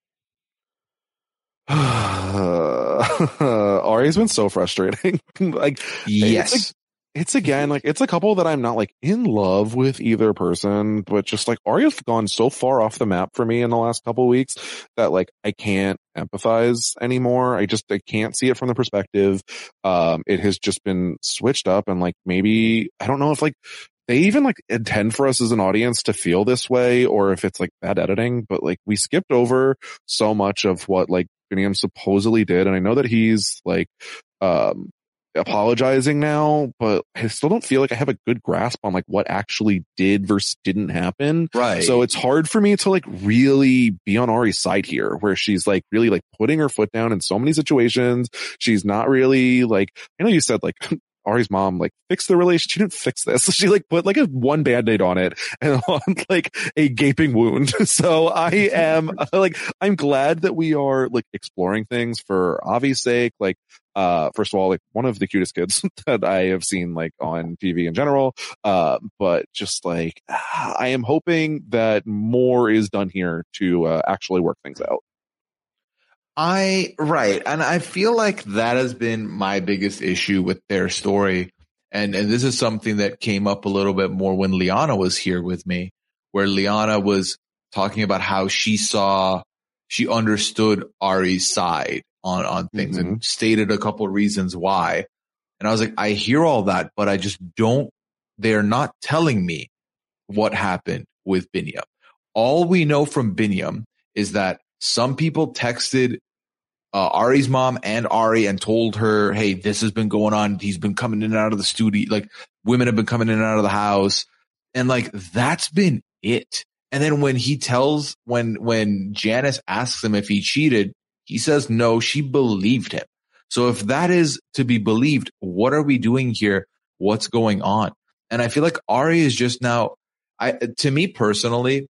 Ari's been so frustrating. Like, yes. It's, like, it's again, like, it's a couple that I'm not like in love with either person, but just like Ari has gone so far off the map for me in the last couple of weeks that like I can't empathize anymore. I just, I can't see it from the perspective. Um, it has just been switched up, and like maybe, I don't know if like they even like intend for us as an audience to feel this way, or if it's like bad editing, but like we skipped over so much of what like Biniam supposedly did. And I know that he's like, um, apologizing now, but I still don't feel like I have a good grasp on like what actually did versus didn't happen. Right. So it's hard for me to like really be on Ari's side here, where she's like really like putting her foot down in so many situations. She's not really like, I know you said like Ari's mom like fixed the relationship. She didn't fix this. She like put like a one band-aid on it and on like a gaping wound. So I am like, I'm glad that we are like exploring things for Avi's sake. Like, uh, first of all, like one of the cutest kids that I have seen like on T V in general. Uh, but just like, I am hoping that more is done here to uh, actually work things out. I, right. And I feel like that has been my biggest issue with their story. And, and this is something that came up a little bit more when Liana was here with me, where Liana was talking about how she saw, she understood Ari's side on, on things mm-hmm. and stated a couple of reasons why. And I was like, I hear all that, but I just don't, they're not telling me what happened with Binyam. All we know from Binyam is that some people texted uh, Ari's mom and Ari and told her, hey, this has been going on. He's been coming in and out of the studio. Like women have been coming in and out of the house. And like, that's been it. And then when he tells, when, when Janice asks him if he cheated, he says, no, she believed him. So if that is to be believed, what are we doing here? What's going on? And I feel like Ari is just now, I, to me personally,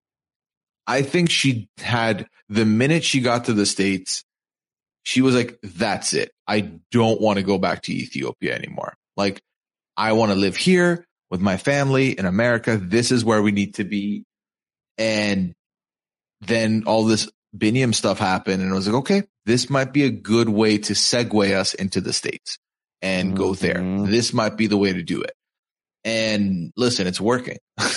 I think she had, the minute she got to the States, she was like, that's it. I don't want to go back to Ethiopia anymore. Like, I want to live here with my family in America. This is where we need to be. And then all this Binyam stuff happened, and I was like, okay, this might be a good way to segue us into the States and mm-hmm. go there. This might be the way to do it. And listen, it's working.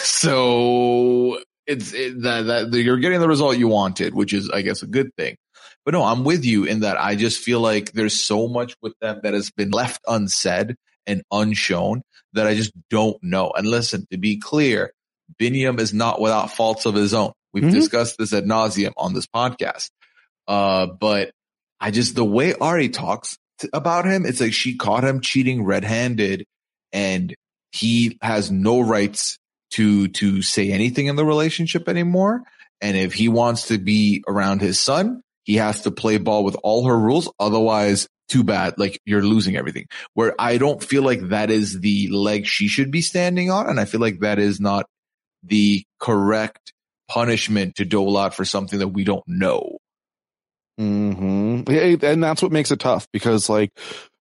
So it's it, that, that you're getting the result you wanted, which is, I guess, a good thing. But no, I'm with you in that I just feel like there's so much with them that has been left unsaid and unshown that I just don't know. And listen, to be clear, Binyam is not without faults of his own. We've mm-hmm. discussed this ad nauseum on this podcast. Uh, but I just, the way Ari talks t- about him, it's like she caught him cheating red-handed and he has no rights to, to say anything in the relationship anymore. And if he wants to be around his son, he has to play ball with all her rules. Otherwise, too bad. Like, you're losing everything. Where I don't feel like that is the leg she should be standing on. And I feel like that is not the correct punishment to dole out for something that we don't know. Mm-hmm. And that's what makes it tough, because like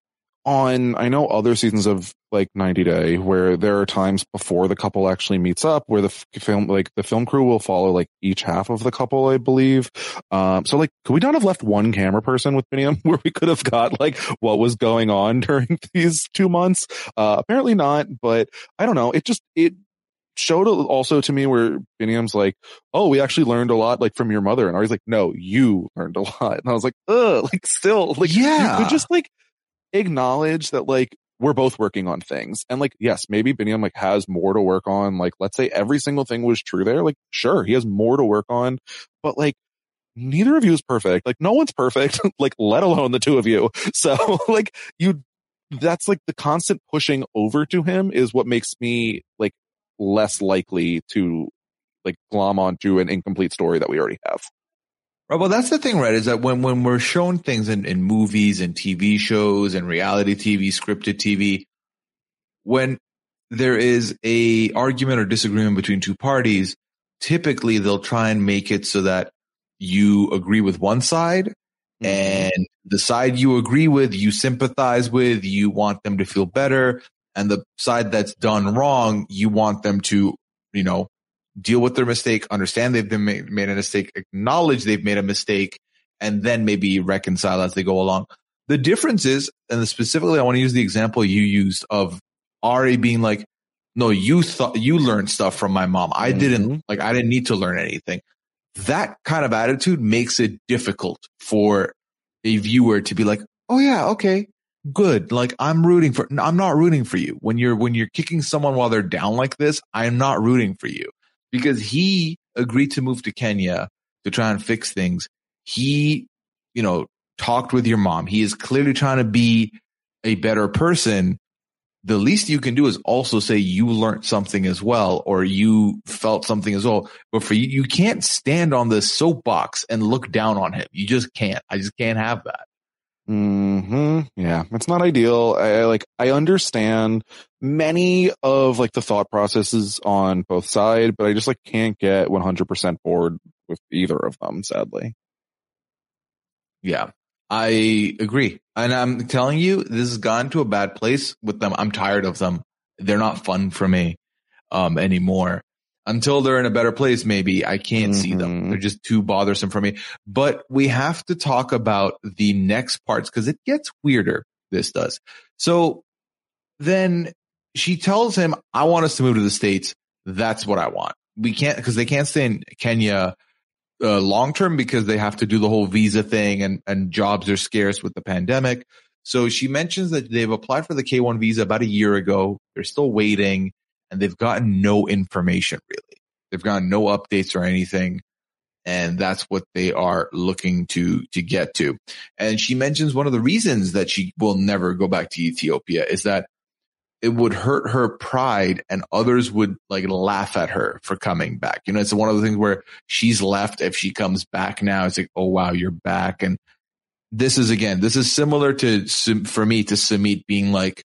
on, I know other seasons of like ninety Day where there are times before the couple actually meets up where the film, like the film crew will follow like each half of the couple, I believe. Um, so like, could we not have left one camera person with Binyam where we could have got like what was going on during these two months? Uh, apparently not, but I don't know. It just, it, showed also to me where Binyam's like, oh, we actually learned a lot like from your mother, and Ari's like, no, you learned a lot. And I was like, ugh, like still, like yeah, you could just like acknowledge that like we're both working on things, and like yes, maybe Binyam like has more to work on. Like let's say every single thing was true there, like sure, he has more to work on, but like neither of you is perfect. Like no one's perfect, like let alone the two of you. So like you, that's like the constant pushing over to him is what makes me like less likely to like glom onto an incomplete story that we already have. Right. Well, that's the thing, right? Is that when, when we're shown things in, in movies and T V shows and reality T V, scripted T V, when there is a argument or disagreement between two parties, typically they'll try and make it so that you agree with one side mm-hmm. and the side you agree with, you sympathize with, you want them to feel better. And the side that's done wrong, you want them to, you know, deal with their mistake, understand they've been made, made a mistake, acknowledge they've made a mistake, and then maybe reconcile as they go along. The difference is, and specifically I want to use the example you used of Ari being like, no, you thought you learned stuff from my mom. I mm-hmm. didn't, like, I didn't need to learn anything. That kind of attitude makes it difficult for a viewer to be like, oh yeah, okay. Good. Like I'm rooting for, I'm not rooting for you. When you're, when you're kicking someone while they're down like this, I'm not rooting for you because he agreed to move to Kenya to try and fix things. He, you know, talked with your mom. He is clearly trying to be a better person, the least you can do is also say you learned something as well, or you felt something as well. But for you, you can't stand on this soapbox and look down on him. You just can't. I just can't have that. Hmm. Yeah, it's not ideal. I like. I understand many of like the thought processes on both sides, but I just like can't get one hundred percent bored with either of them. Sadly. Yeah, I agree. And I'm telling you, this has gone to a bad place with them. I'm tired of them. They're not fun for me um, anymore. Until they're in a better place, maybe I can't mm-hmm. see them. They're just too bothersome for me. But we have to talk about the next parts because it gets weirder. This does. So then she tells him, I want us to move to the States. That's what I want. We can't, because they can't stay in Kenya Uh, long term because they have to do the whole visa thing and, and jobs are scarce with the pandemic. So she mentions that they've applied for the K one visa about a year ago. They're still waiting and they've gotten no information really. They've gotten no updates or anything. And that's what they are looking to, to get to. And she mentions one of the reasons that she will never go back to Ethiopia is that it would hurt her pride and others would like laugh at her for coming back. You know, it's one of the things where she's left. If she comes back now, it's like, oh, wow, you're back. And this is, again, this is similar to, for me, to Sumit being like,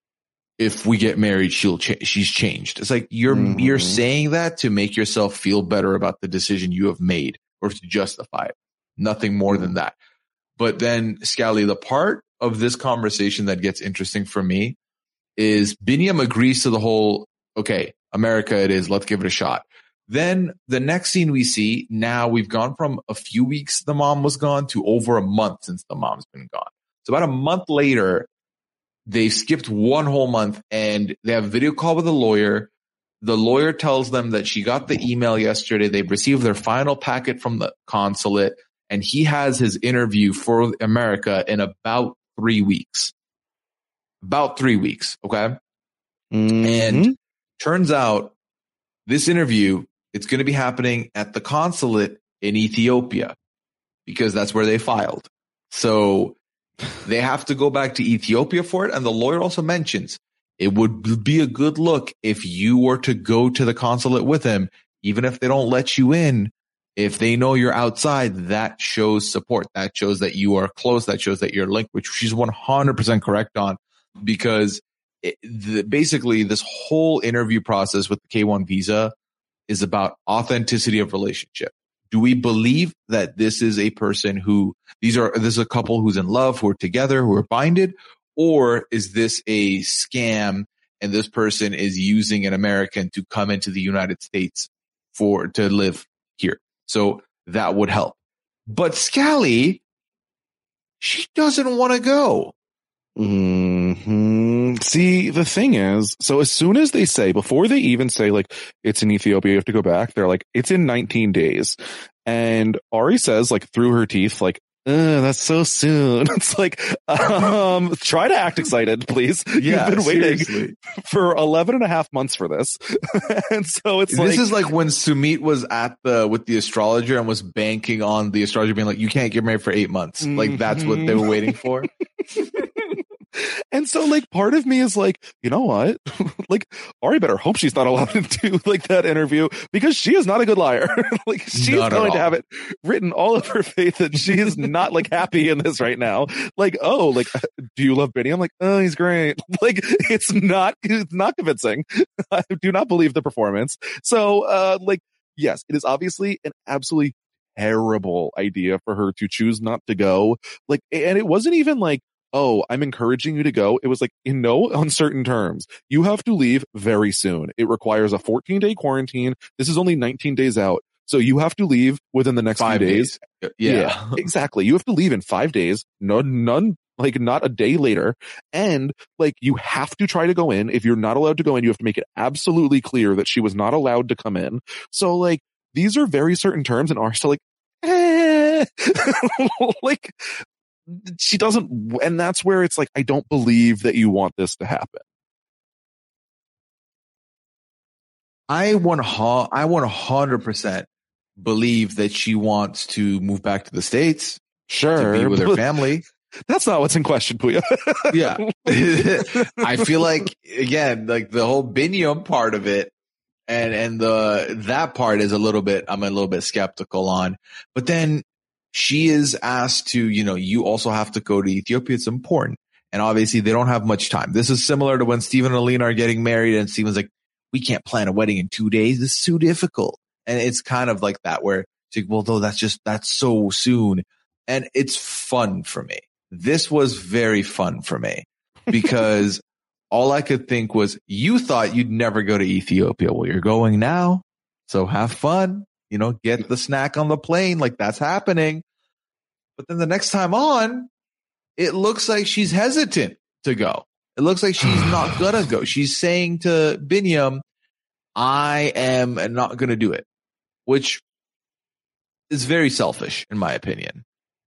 if we get married, she'll, ch- she's changed. It's like you're, mm-hmm. you're saying that to make yourself feel better about the decision you have made or to justify it. Nothing more than that. But then Scally, the part of this conversation that gets interesting for me is Binyam agrees to the whole, okay, America it is, let's give it a shot. Then the next scene we see, now we've gone from a few weeks the mom was gone to over a month since the mom's been gone. So about a month later, they've skipped one whole month and they have a video call with a lawyer. The lawyer tells them that she got the email yesterday. They've received their final packet from the consulate and he has his interview for America in about three weeks. About three weeks, okay? Mm-hmm. And turns out this interview, it's going to be happening at the consulate in Ethiopia because that's where they filed. So they have to go back to Ethiopia for it. And the lawyer also mentions it would be a good look if you were to go to the consulate with him, even if they don't let you in. If they know you're outside, that shows support. That shows that you are close. That shows that you're linked, which she's one hundred percent correct on. Because it, the, basically this whole interview process with the K one visa is about authenticity of relationship. Do we believe that this is a person who, these are, this is a couple who's in love, who are together, who are binded, or is this a scam and this person is using an American to come into the United States for, to live here? So that would help. But Scally, she doesn't want to go. Hmm. See, the thing is, so as soon as they say, before they even say like it's in Ethiopia, you have to go back, they're like, it's in nineteen days. And Ari says like through her teeth, like, uh, that's so soon. It's like, um, try to act excited, please. Yeah, You've been waiting seriously. for eleven and a half months for this. And so it's this like, this is like when Sumit was at the, with the astrologer and was banking on the astrologer being like, you can't get married for eight months. Mm-hmm. Like that's what they were waiting for. And so like part of me is like, you know what? Like Ari better hope she's not allowed to do like that interview because she is not a good liar. Like she is going to have it written all of her faith that she is not like happy in this right now. Like, oh, like, do you love Benny? I'm like, oh, he's great. Like it's not, it's not convincing. I do not believe the performance. So uh like, yes, it is obviously an absolutely terrible idea for her to choose not to go. Like, and it wasn't even like, oh, I'm encouraging you to go. It was like, in no uncertain terms, you have to leave very soon. It requires a fourteen day quarantine. This is only nineteen days out. So you have to leave within the next five few days. days. Yeah. yeah, exactly. You have to leave in five days. No, none, like not a day later. And like, you have to try to go in. If you're not allowed to go in, you have to make it absolutely clear that she was not allowed to come in. So like, these are very certain terms and are still like, eh. Like, she doesn't, and that's where it's like, I don't believe that you want this to happen. I one I one hundred percent believe that she wants to move back to the States, sure, to be with her family. That's not what's in question, Puya. Yeah. I feel like, again, like the whole Binyam part of it and, and the, that part is a little bit, I'm a little bit skeptical on, but then she is asked to, you know, you also have to go to Ethiopia. It's important. And obviously they don't have much time. This is similar to when Steven and Alina are getting married and Steven's like, we can't plan a wedding in two days. This is too difficult. And it's kind of like that where it's like, well, though that's just, that's so soon. And it's fun for me. This was very fun for me because all I could think was you thought you'd never go to Ethiopia. Well, you're going now. So have fun, you know, get the snack on the plane. Like that's happening. But then the next time on, it looks like she's hesitant to go. It looks like she's not going to go. She's saying to Binyam, I am not going to do it, which is very selfish in my opinion.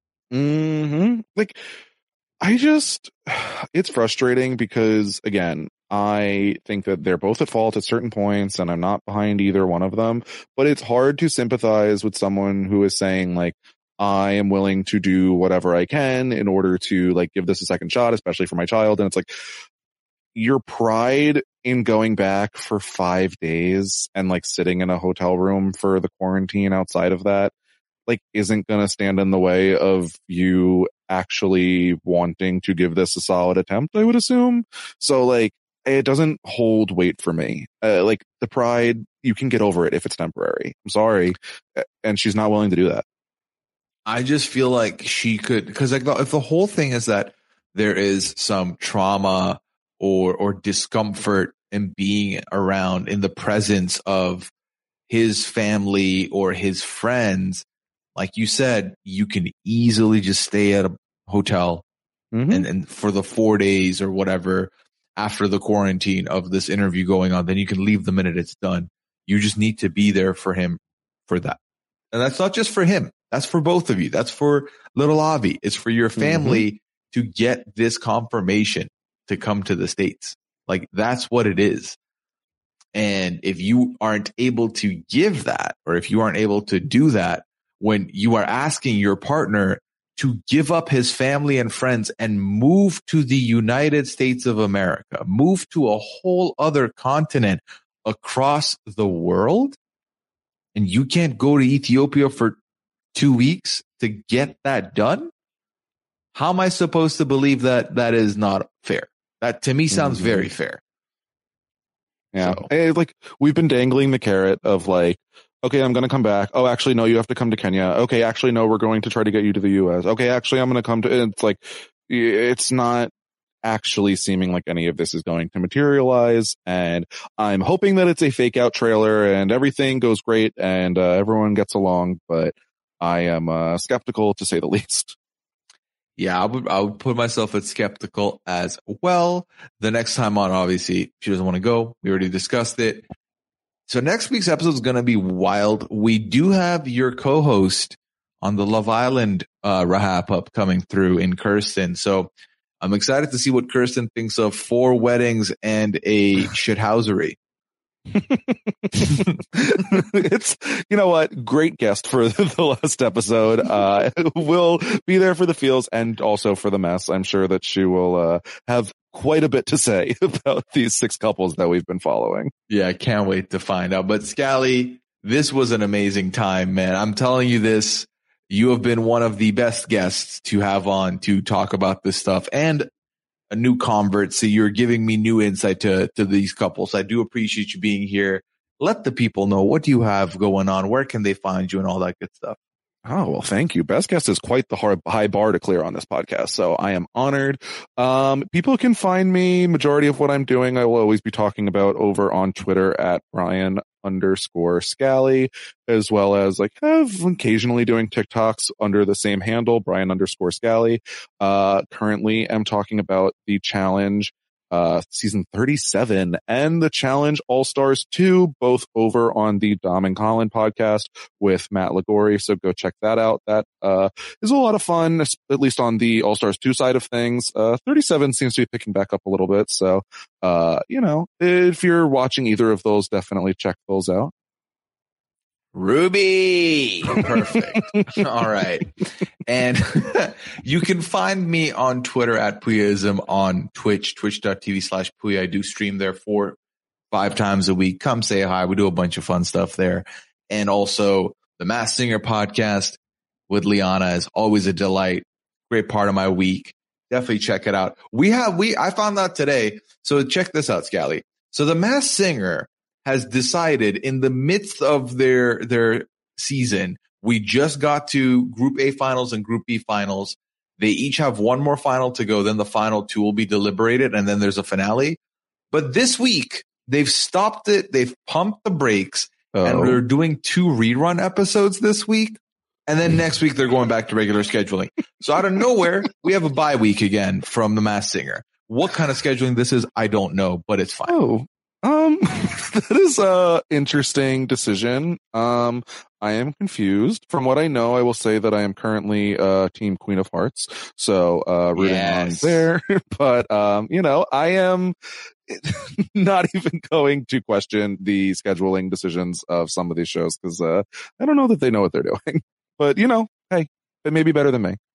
Mm-hmm. Like, I just, it's frustrating because, again, I think that they're both at fault at certain points and I'm not behind either one of them, but it's hard to sympathize with someone who is saying like, I am willing to do whatever I can in order to like give this a second shot, especially for my child. And it's like your pride in going back for five days and like sitting in a hotel room for the quarantine outside of that, like isn't going to stand in the way of you actually wanting to give this a solid attempt, I would assume. So like, it doesn't hold weight for me. Uh, like the pride, you can get over it if it's temporary. I'm sorry. And she's not willing to do that. I just feel like she could, because like if the whole thing is that there is some trauma or or discomfort in being around in the presence of his family or his friends, like you said, you can easily just stay at a hotel mm-hmm. and, and for the four days or whatever after the quarantine of this interview going on, then you can leave the minute it's done. You just need to be there for him for that. And that's not just for him. That's for both of you. That's for little Avi. It's for your family mm-hmm. to get this confirmation to come to the States. Like that's what it is. And if you aren't able to give that, or if you aren't able to do that, when you are asking your partner to give up his family and friends and move to the United States of America, move to a whole other continent across the world, and you can't go to Ethiopia for two weeks to get that done? How am I supposed to believe that that is not fair? That to me sounds mm-hmm. very fair. Yeah. So. Hey, like we've been dangling the carrot of like, okay, I'm going to come back. Oh, actually, no, you have to come to Kenya. Okay, actually, no, we're going to try to get you to the U S. Okay, actually, I'm going to come to, it's like, it's not actually seeming like any of this is going to materialize. And I'm hoping that it's a fake out trailer and everything goes great and uh, everyone gets along. But I am uh, skeptical to say the least. Yeah, I would, I would put myself at skeptical as well. The next time on, obviously, she doesn't want to go. We already discussed it. So next week's episode is going to be wild. We do have your co-host on the Love Island uh, wrap up coming through in Kirsten. So I'm excited to see what Kirsten thinks of four weddings and a shithousery. It's, you know what, great guest for the last episode. Uh, will be there for the feels and also for the mess. I'm sure that she will uh, have quite a bit to say about these six couples that we've been following. Yeah, I can't wait to find out. But Scally, this was an amazing time, man. I'm telling you this, you have been one of the best guests to have on to talk about this stuff and a new convert. So you're giving me new insight to, to these couples. I do appreciate you being here. Let the people know, what do you have going on? Where can they find you and all that good stuff? Oh, well, thank you. Best Guest is quite the hard, high bar to clear on this podcast, so I am honored. Um, people can find me, majority of what I'm doing, I will always be talking about over on Twitter at Brian underscore Scally, as well as like have occasionally doing TikToks under the same handle, Brian underscore Scally. Uh, currently I'm talking about the challenge Uh, season thirty-seven and the Challenge All-Stars two, both over on the Dom and Colin podcast with Matt Ligori. So go check that out. That, uh, is a lot of fun, at least on the All-Stars two side of things. Uh, thirty-seven seems to be picking back up a little bit. So, uh, you know, if you're watching either of those, definitely check those out. Ruby. Perfect. All right. And you can find me on Twitter at Puyaism, on Twitch, twitch.tv slash Puya. I do stream there four, five times a week. Come say hi. We do a bunch of fun stuff there. And also the Masked Singer podcast with Liana is always a delight. Great part of my week. Definitely check it out. We have, we, I found out today. So check this out, Scally. So the Masked Singer has decided in the midst of their, their season, we just got to Group A finals and Group B finals. They each have one more final to go. Then the final two will be deliberated. And then there's a finale. But this week they've stopped it. They've pumped the brakes oh. and they're doing two rerun episodes this week. And then next week they're going back to regular scheduling. So out of nowhere, we have a bye week again from the Masked Singer. What kind of scheduling this is, I don't know, but it's fine. Oh. Um, that is a interesting decision. Um, I am confused. From what I know, I will say that I am currently uh team Queen of Hearts. So, uh, rooting yes. on there. But, um, you know, I am not even going to question the scheduling decisions of some of these shows because, uh, I don't know that they know what they're doing. But, you know, hey, they may be better than me.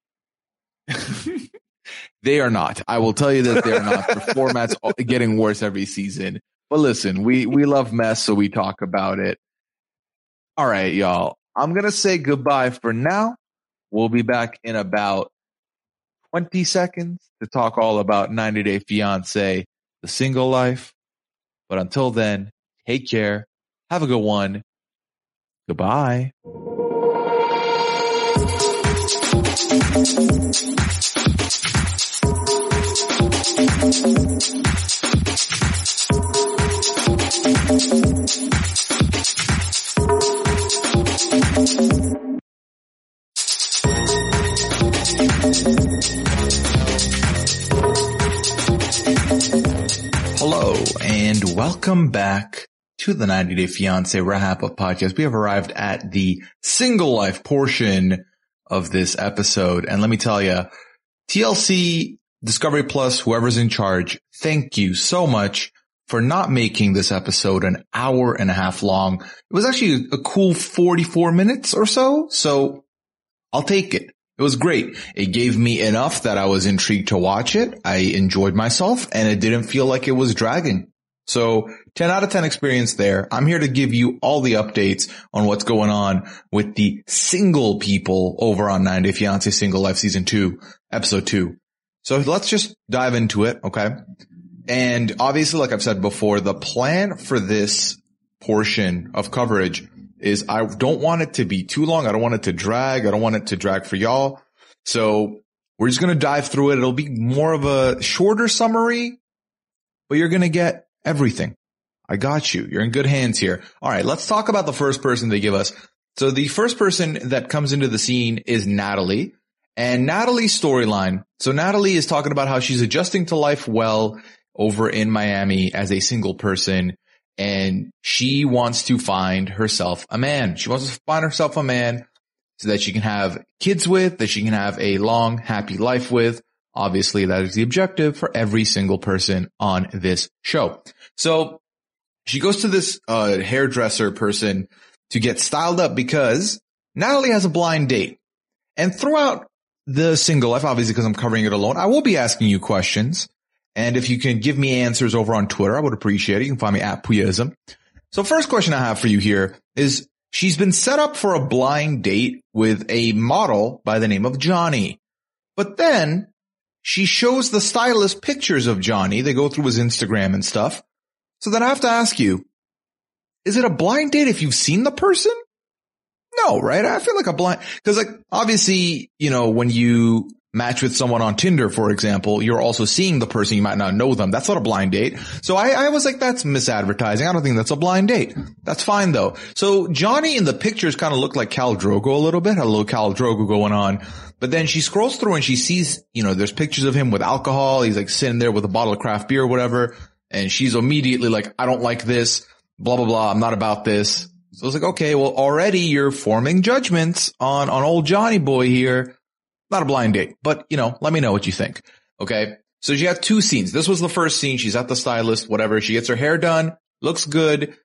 They are not. I will tell you that they are not. The format's getting worse every season. But listen, we, we love mess, so we talk about it. All right, y'all. I'm going to say goodbye for now. We'll be back in about twenty seconds to talk all about ninety Day Fiancé, the single life. But until then, take care. Have a good one. Goodbye. Hello and welcome back to the ninety Day Fiancé wrap-up podcast. We have arrived at the single life portion of this episode. And let me tell you, T L C, Discovery Plus, whoever's in charge, thank you so much for not making this episode an hour and a half long. It was actually a cool forty-four minutes or so. So I'll take it. It was great. It gave me enough that I was intrigued to watch it. I enjoyed myself and it didn't feel like it was dragging. So ten out of ten experience there. I'm here to give you all the updates on what's going on with the single people over on ninety Day Fiancé Single Life Season two, Episode two. So let's just dive into it, okay? And obviously, like I've said before, the plan for this portion of coverage is I don't want it to be too long. I don't want it to drag. I don't want it to drag for y'all. So we're just going to dive through it. It'll be more of a shorter summary, but you're going to get everything. I got you. You're in good hands here. All right, let's talk about the first person they give us. So the first person that comes into the scene is Natalie. And Natalie's storyline. So Natalie is talking about how she's adjusting to life well over in Miami as a single person. And she wants to find herself a man. She wants to find herself a man so that she can have kids with, that she can have a long, happy life with. Obviously, that is the objective for every single person on this show. So she goes to this uh hairdresser person to get styled up because Natalie has a blind date. And throughout the single life, obviously because I'm covering it alone, I will be asking you questions. And if you can give me answers over on Twitter, I would appreciate it. You can find me at Puyaism. So first question I have for you here is she's been set up for a blind date with a model by the name of Johnny. But then she shows the stylist pictures of Johnny. They go through his Instagram and stuff. So then I have to ask you, is it a blind date if you've seen the person? No, right? I feel like a blind, because like obviously, you know, when you match with someone on Tinder, for example, you're also seeing the person. You might not know them. That's not a blind date. So I, I was like, that's misadvertising. I don't think that's a blind date. That's fine though. So Johnny in the pictures kind of looked like Khal Drogo a little bit, had a little Khal Drogo going on. But then she scrolls through and she sees, you know, there's pictures of him with alcohol. He's like sitting there with a bottle of craft beer or whatever. And she's immediately like, I don't like this, blah, blah, blah. I'm not about this. So I was like, okay, well, already you're forming judgments on, on old Johnny boy here. Not a blind date, but you know, let me know what you think. Okay. So she had two scenes. This was the first scene. She's at the stylist, whatever. She gets her hair done, looks good.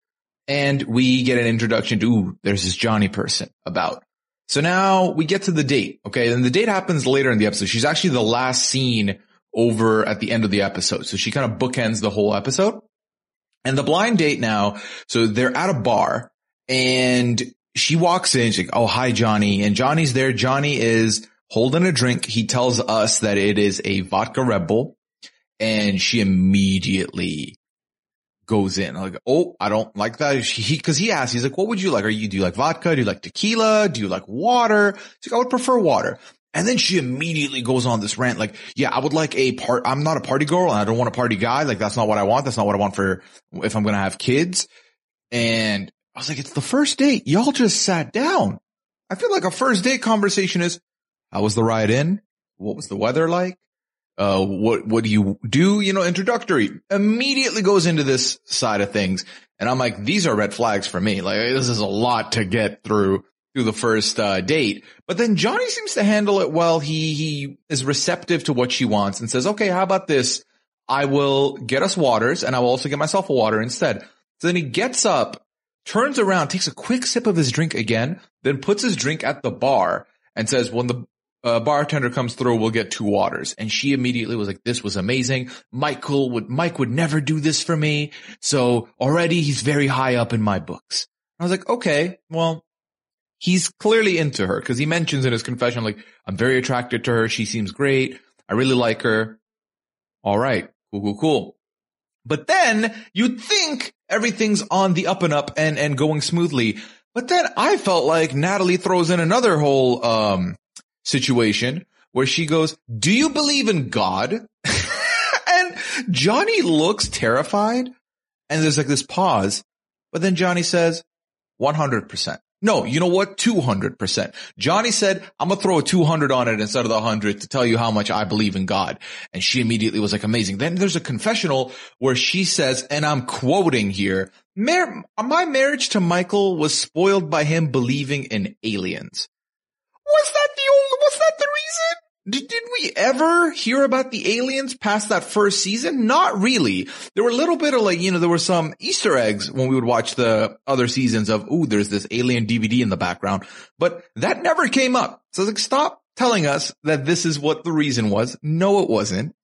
And we get an introduction to, ooh, there's this Johnny person about. So now we get to the date. Okay. And the date happens later in the episode. She's actually the last scene over at the end of the episode. So she kind of bookends the whole episode. And the blind date now, so they're at a bar and she walks in. She's like, oh, hi, Johnny. And Johnny's there. Johnny is holding a drink. He tells us that it is a vodka Red Bull. And she immediately goes in like, oh, I don't like that. He, cause he asks, he's like, what would you like? Are you, do you like vodka? Do you like tequila? Do you like water? She's like, I would prefer water. And then she immediately goes on this rant like, yeah, I would like a part. I'm not a party girl and I don't want a party guy. Like, that's not what I want. That's not what I want for if I'm going to have kids. And I was like, it's the first date. Y'all just sat down. I feel like a first date conversation is, how was the ride in? What was the weather like? Uh, what, what do you do? You know, introductory immediately goes into this side of things. And I'm like, these are red flags for me. Like, this is a lot to get through, through the first, uh, date. But then Johnny seems to handle it well. He, he is receptive to what she wants and says, okay, how about this? I will get us waters and I will also get myself a water instead. So then he gets up, turns around, takes a quick sip of his drink again, then puts his drink at the bar and says, when the Uh, bartender comes through, we'll get two waters. And she immediately was like, this was amazing. Michael would, Mike would never do this for me. So already he's very high up in my books. I was like, okay, well, he's clearly into her because he mentions in his confession, like, I'm very attracted to her. She seems great. I really like her. All right. Cool, cool, cool. But then you'd think everything's on the up and up and, and going smoothly. But then I felt like Natalie throws in another whole, um, situation where she goes, do you believe in God? And Johnny looks terrified and there's like this pause, but then Johnny says one hundred percent. No, you know what? two hundred percent. Johnny said, I'm going to throw a two hundred on it instead of the one hundred to tell you how much I believe in God. And she immediately was like, amazing. Then there's a confessional where she says, and I'm quoting here, Mar- my marriage to Michael was spoiled by him believing in aliens. Was that the only, was that the reason? Did, did we ever hear about the aliens past that first season? Not really. There were a little bit of like, you know, there were some Easter eggs when we would watch the other seasons of, ooh, there's this alien D V D in the background, but that never came up. So like, stop telling us that this is what the reason was. No, it wasn't.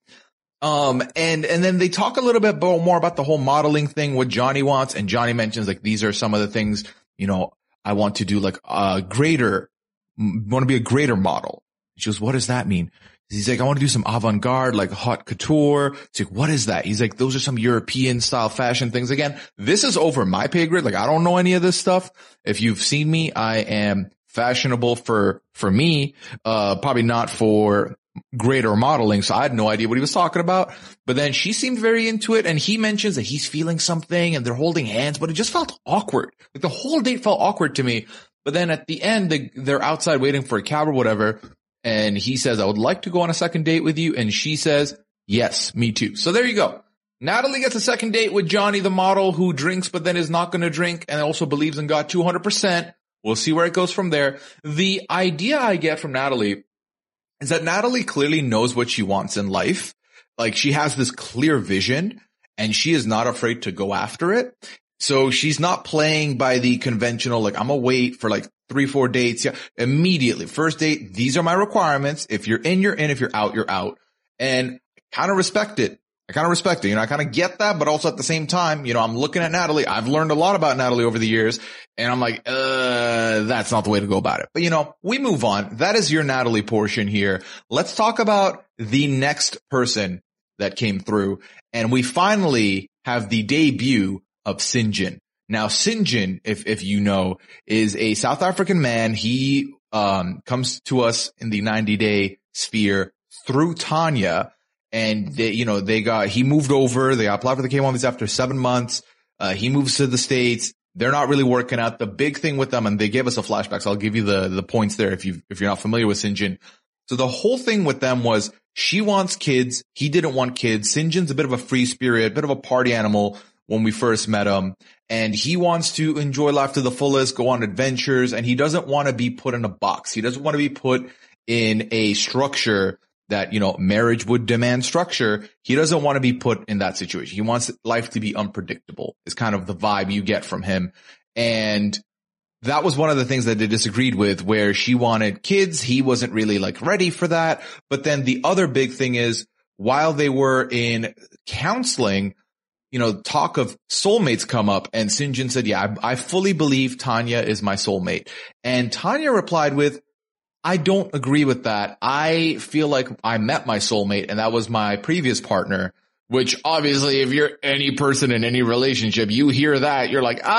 Um, and, and then they talk a little bit more about the whole modeling thing, what Johnny wants. And Johnny mentions like, these are some of the things, you know, I want to do like a greater want to be a greater model. She goes, what does that mean? He's like, I want to do some avant-garde, like haute couture. It's like, what is that? He's like, those are some European style fashion things. Again, this is over my pay grade. Like, I don't know any of this stuff. If you've seen me, I am fashionable for, for me, uh, probably not for greater modeling. So I had no idea what he was talking about. But then she seemed very into it. And he mentions that he's feeling something and they're holding hands, but it just felt awkward. Like the whole date felt awkward to me. But then at the end, they, they're outside waiting for a cab or whatever. And he says, I would like to go on a second date with you. And she says, yes, me too. So there you go. Natalie gets a second date with Johnny, the model who drinks, but then is not going to drink and also believes in God two hundred percent. We'll see where it goes from there. The idea I get from Natalie is that Natalie clearly knows what she wants in life. Like she has this clear vision and she is not afraid to go after it. So she's not playing by the conventional, like, I'm going to wait for like three, four dates. Yeah, immediately. First date, these are my requirements. If you're in, you're in. If you're out, you're out. And I kind of respect it. I kind of respect it. You know, I kind of get that, but also at the same time, you know, I'm looking at Natalie. I've learned a lot about Natalie over the years and I'm like, uh, that's not the way to go about it. But you know, we move on. That is your Natalie portion here. Let's talk about the next person that came through. And we finally have the debut of Syngin. Now, Syngin, if, if you know, is a South African man. He, um, comes to us in the ninety day sphere through Tanya. And they, you know, they got, he moved over. They applied for the K one visa after seven months. Uh, he moves to the States. They're not really working out. The big thing with them, and they gave us a flashback. So I'll give you the, the points there if you, if you're not familiar with Syngin. So the whole thing with them was she wants kids. He didn't want kids. Syngin's a bit of a free spirit, a bit of a party animal when we first met him. And he wants to enjoy life to the fullest, go on adventures. And he doesn't want to be put in a box. He doesn't want to be put in a structure that, you know, marriage would demand structure. He doesn't want to be put in that situation. He wants life to be unpredictable is kind of the vibe you get from him. And that was one of the things that they disagreed with, where she wanted kids. He wasn't really like ready for that. But then the other big thing is, while they were in counseling, you know, talk of soulmates come up, and Sinjin said, yeah, I, I fully believe Tanya is my soulmate. And Tanya replied with, I don't agree with that. I feel like I met my soulmate, and that was my previous partner, which obviously if you're any person in any relationship, you hear that, you're like,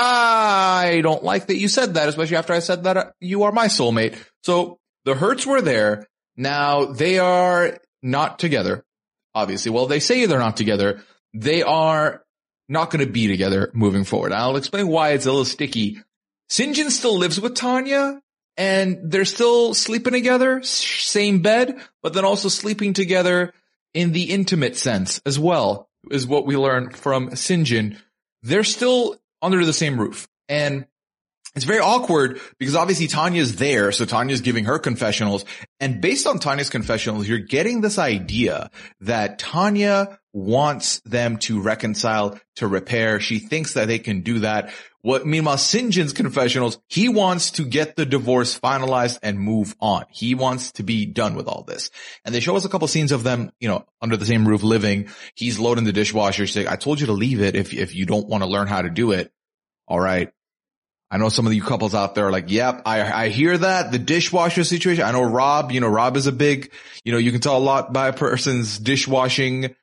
I don't like that you said that, especially after I said that you are my soulmate. So the hurts were there. Now they are not together, obviously. Well, they say they're not together. They are not going to be together moving forward. I'll explain why it's a little sticky. Sinjin still lives with Tanya, and they're still sleeping together, same bed, but then also sleeping together in the intimate sense as well, is what we learned from Sinjin. They're still under the same roof. And it's very awkward because obviously Tanya's there, so Tanya's giving her confessionals. And based on Tanya's confessionals, you're getting this idea that Tanya wants them to reconcile, to repair. She thinks that they can do that. What, meanwhile, Sinjin's confessionals, he wants to get the divorce finalized and move on. He wants to be done with all this. And they show us a couple scenes of them, you know, under the same roof living. He's loading the dishwasher. She's like, I told you to leave it if, if you don't want to learn how to do it. All right. I know some of you couples out there are like, yep, I, I hear that. The dishwasher situation. I know Rob, you know, Rob is a big, you know, you can tell a lot by a person's dishwashing,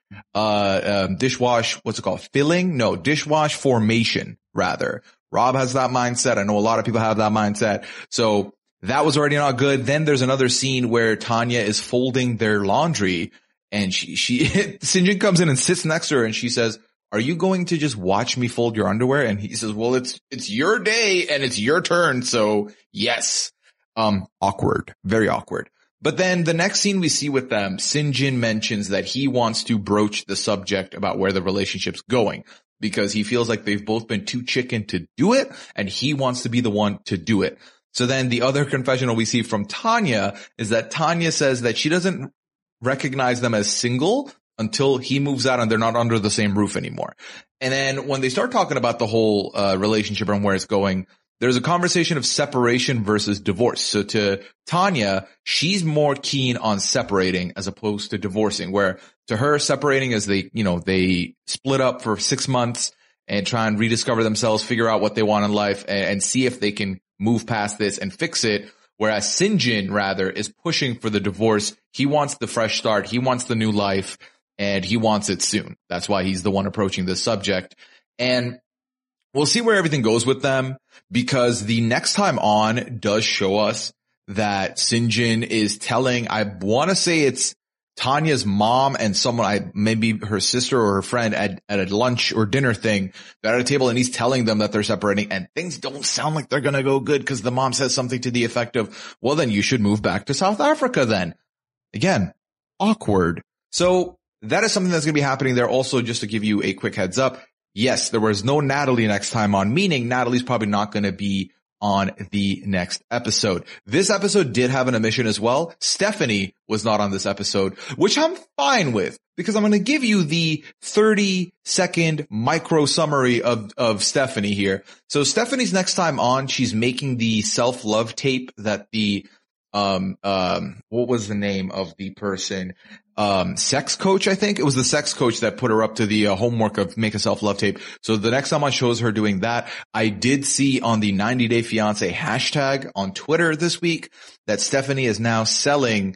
uh, um, dishwash, what's it called? Filling? No, dishwash formation, rather. Rob has that mindset. I know a lot of people have that mindset. So that was already not good. Then there's another scene where Tanya is folding their laundry, and she, she, Sinjin comes in and sits next to her, and she says, are you going to just watch me fold your underwear? And he says, well, it's, it's your day and it's your turn. So yes. Um, awkward, very awkward. But then the next scene we see with them, Sinjin mentions that he wants to broach the subject about where the relationship's going, because he feels like they've both been too chicken to do it, and he wants to be the one to do it. So then the other confessional we see from Tanya is that Tanya says that she doesn't recognize them as single until he moves out and they're not under the same roof anymore. And then when they start talking about the whole uh, relationship and where it's going, there's a conversation of separation versus divorce. So to Tanya, she's more keen on separating as opposed to divorcing, where to her, separating is they, you know, they split up for six months and try and rediscover themselves, figure out what they want in life, and, and see if they can move past this and fix it. Whereas Sinjin, rather, is pushing for the divorce. He wants the fresh start. He wants the new life. And he wants it soon. That's why he's the one approaching this subject. And we'll see where everything goes with them, because the next time on does show us that Sinjin is telling, I want to say it's Tanya's mom and someone, I maybe her sister or her friend at, at a lunch or dinner thing. They're at a table and he's telling them that they're separating, and things don't sound like they're going to go good because the mom says something to the effect of, well, then you should move back to South Africa then. Again, awkward. So that is something that's going to be happening there. Also, just to give you a quick heads up, yes, there was no Natalie next time on, meaning Natalie's probably not going to be on the next episode. This episode did have an omission as well. Stephanie was not on this episode, which I'm fine with, because I'm going to give you the thirty second micro summary of, of Stephanie here. So Stephanie's next time on, she's making the self-love tape that the um, um, what was the name of the person? Um, sex coach, I think. It was the sex coach that put her up to the uh, homework of make a self-love tape. So the next time I shows her doing that, I did see on the ninety day fiance hashtag on Twitter this week that Stephanie is now selling.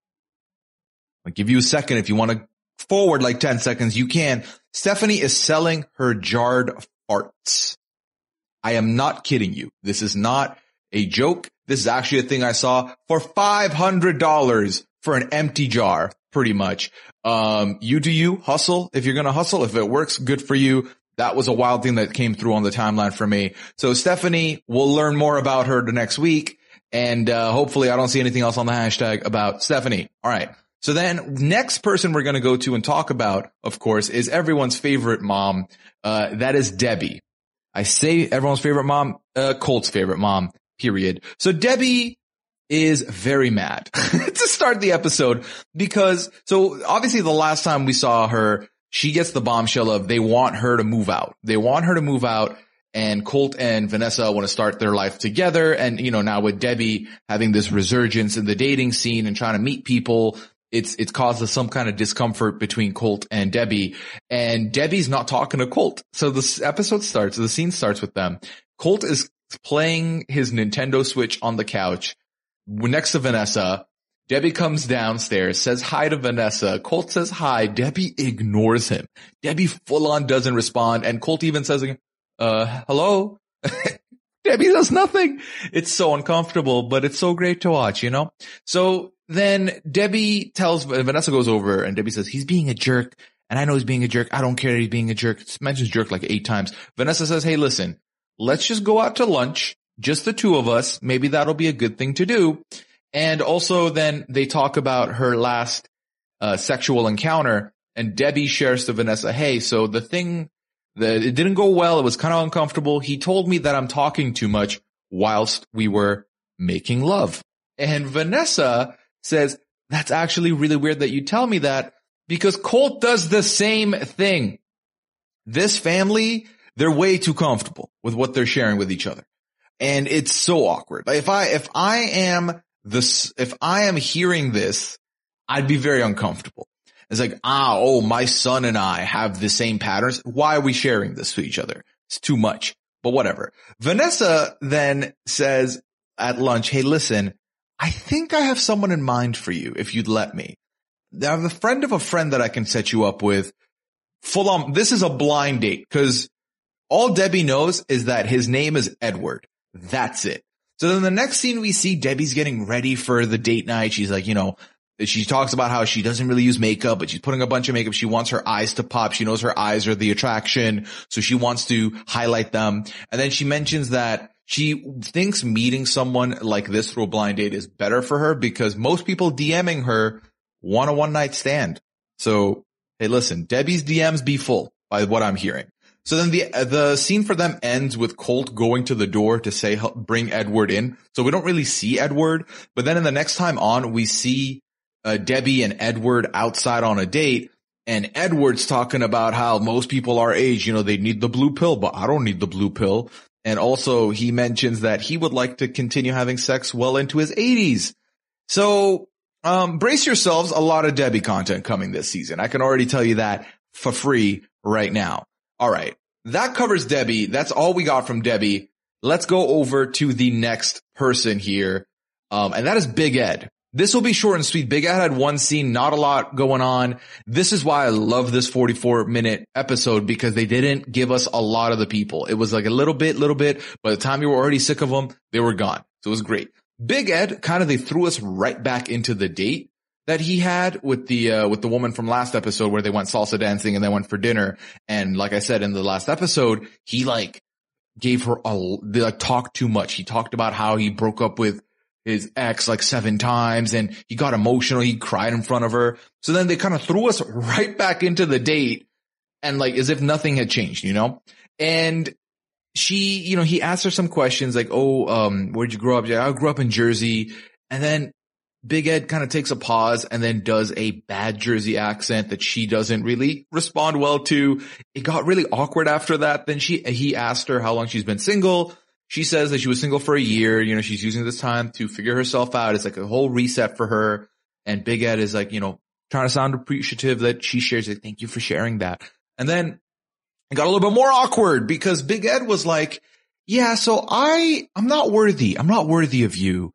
I'll give you a second. If you want to forward like ten seconds, you can. Stephanie is selling her jarred farts. I am not kidding you. This is not a joke. This is actually a thing I saw for five hundred dollars for an empty jar. Pretty much. Um, you do you, hustle. If you're going to hustle, if it works, good for you. That was a wild thing that came through on the timeline for me. So Stephanie, we'll learn more about her the next week. And, uh, hopefully I don't see anything else on the hashtag about Stephanie. All right. So then next person we're going to go to and talk about, of course, is everyone's favorite mom. Uh, that is Debbie. I say everyone's favorite mom, uh, Colt's favorite mom, period. So Debbie, is very mad to start the episode because, so obviously the last time we saw her, she gets the bombshell of they want her to move out. They want her to move out, and Colt and Vanessa want to start their life together. And, you know, now with Debbie having this resurgence in the dating scene and trying to meet people, it's, it's caused some kind of discomfort between Colt and Debbie. And Debbie's not talking to Colt. So this episode starts, the scene starts with them. Colt is playing his Nintendo Switch on the couch next to Vanessa. Debbie comes downstairs, says hi to Vanessa. Colt says hi. Debbie ignores him. Debbie full on doesn't respond. And Colt even says, uh, hello. Debbie does nothing. It's so uncomfortable, but it's so great to watch, you know? So then Debbie tells, Vanessa goes over and Debbie says, he's being a jerk. And I know he's being a jerk. I don't care that he's being a jerk. It mentions jerk like eight times. Vanessa says, hey, listen, let's just go out to lunch. Just the two of us. Maybe that'll be a good thing to do. And also then they talk about her last uh sexual encounter, and Debbie shares to Vanessa, hey, so the thing that it didn't go well. It was kind of uncomfortable. He told me that I'm talking too much whilst we were making love. And Vanessa says, that's actually really weird that you tell me that because Colt does the same thing. This family, they're way too comfortable with what they're sharing with each other. And it's so awkward. Like if I, if I am this, if I am hearing this, I'd be very uncomfortable. It's like, ah, oh, my son and I have the same patterns. Why are we sharing this to each other? It's too much, but whatever. Vanessa then says at lunch, hey, listen, I think I have someone in mind for you if you'd let me. I have a friend of a friend that I can set you up with. Full on. This is a blind date because all Debbie knows is that his name is Edward. That's it. So then the next scene we see Debbie's getting ready for the date night. She's like, you know, she talks about how she doesn't really use makeup, but she's putting a bunch of makeup. She wants her eyes to pop. She knows her eyes are the attraction. So she wants to highlight them. And then she mentions that she thinks meeting someone like this through a blind date is better for her because most people DMing her want a one night stand. So, hey, listen, Debbie's D Ms be full by what I'm hearing. So then the the scene for them ends with Colt going to the door to say, bring Edward in. So we don't really see Edward. But then in the next time on, we see uh, Debbie and Edward outside on a date. And Edward's talking about how most people our age, you know, they need the blue pill, but I don't need the blue pill. And also he mentions that he would like to continue having sex well into his eighties. So um brace yourselves, a lot of Debbie content coming this season. I can already tell you that for free right now. All right. That covers Debbie. That's all we got from Debbie. Let's go over to the next person here. Um, and that is Big Ed. This will be short and sweet. Big Ed had one scene, not a lot going on. This is why I love this forty-four minute episode because they didn't give us a lot of the people. It was like a little bit, little bit. By the time you were already sick of them, they were gone. So it was great. Big Ed kind of, they threw us right back into the date that he had with the, uh, with the woman from last episode where they went salsa dancing and they went for dinner. And like I said, in the last episode, he like gave her a, they like talked too much. He talked about how he broke up with his ex like seven times and he got emotional. He cried in front of her. So then they kind of threw us right back into the date and like as if nothing had changed, you know? And she, you know, he asked her some questions like, oh, um, where'd you grow up? Yeah, I grew up in Jersey. And then Big Ed kind of takes a pause and then does a bad Jersey accent that she doesn't really respond well to. It got really awkward after that. Then she, he asked her how long she's been single. She says that she was single for a year. You know, she's using this time to figure herself out. It's like a whole reset for her. And Big Ed is like, you know, trying to sound appreciative that she shares it. Thank you for sharing that. And then it got a little bit more awkward because Big Ed was like, yeah, so I, I'm not worthy. I'm not worthy of you.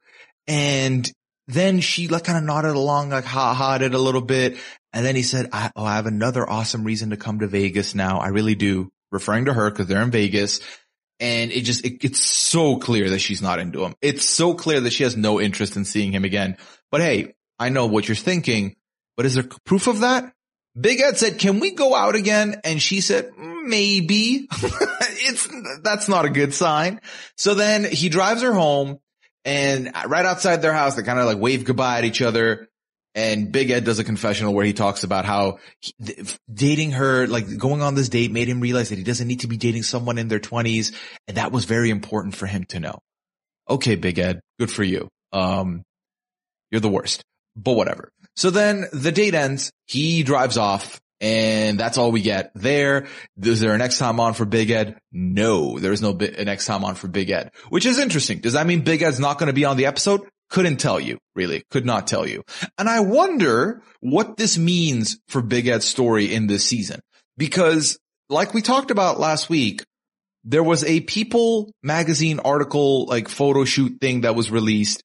And then she like kind of nodded along, like ha-ha'd it a little bit. And then he said, I, oh, I have another awesome reason to come to Vegas now. I really do. Referring to her because they're in Vegas. And it just, it, it's so clear that she's not into him. It's so clear that she has no interest in seeing him again. But hey, I know what you're thinking, but is there proof of that? Big Ed said, can we go out again? And she said, maybe. It's, that's not a good sign. So then he drives her home. And right outside their house, they kind of like wave goodbye at each other. And Big Ed does a confessional where he talks about how he, dating her, like going on this date made him realize that he doesn't need to be dating someone in their twenties. And that was very important for him to know. Okay, Big Ed, good for you. Um, you're the worst, but whatever. So then the date ends. He drives off. And that's all we get there. Is there an X time on for Big Ed? No, there's no bi- an X time on for Big Ed, which is interesting. Does that mean Big Ed's not going to be on the episode? Couldn't tell you, really. Could not tell you. And I wonder what this means for Big Ed's story in this season. Because like we talked about last week, there was a People magazine article, like photo shoot thing that was released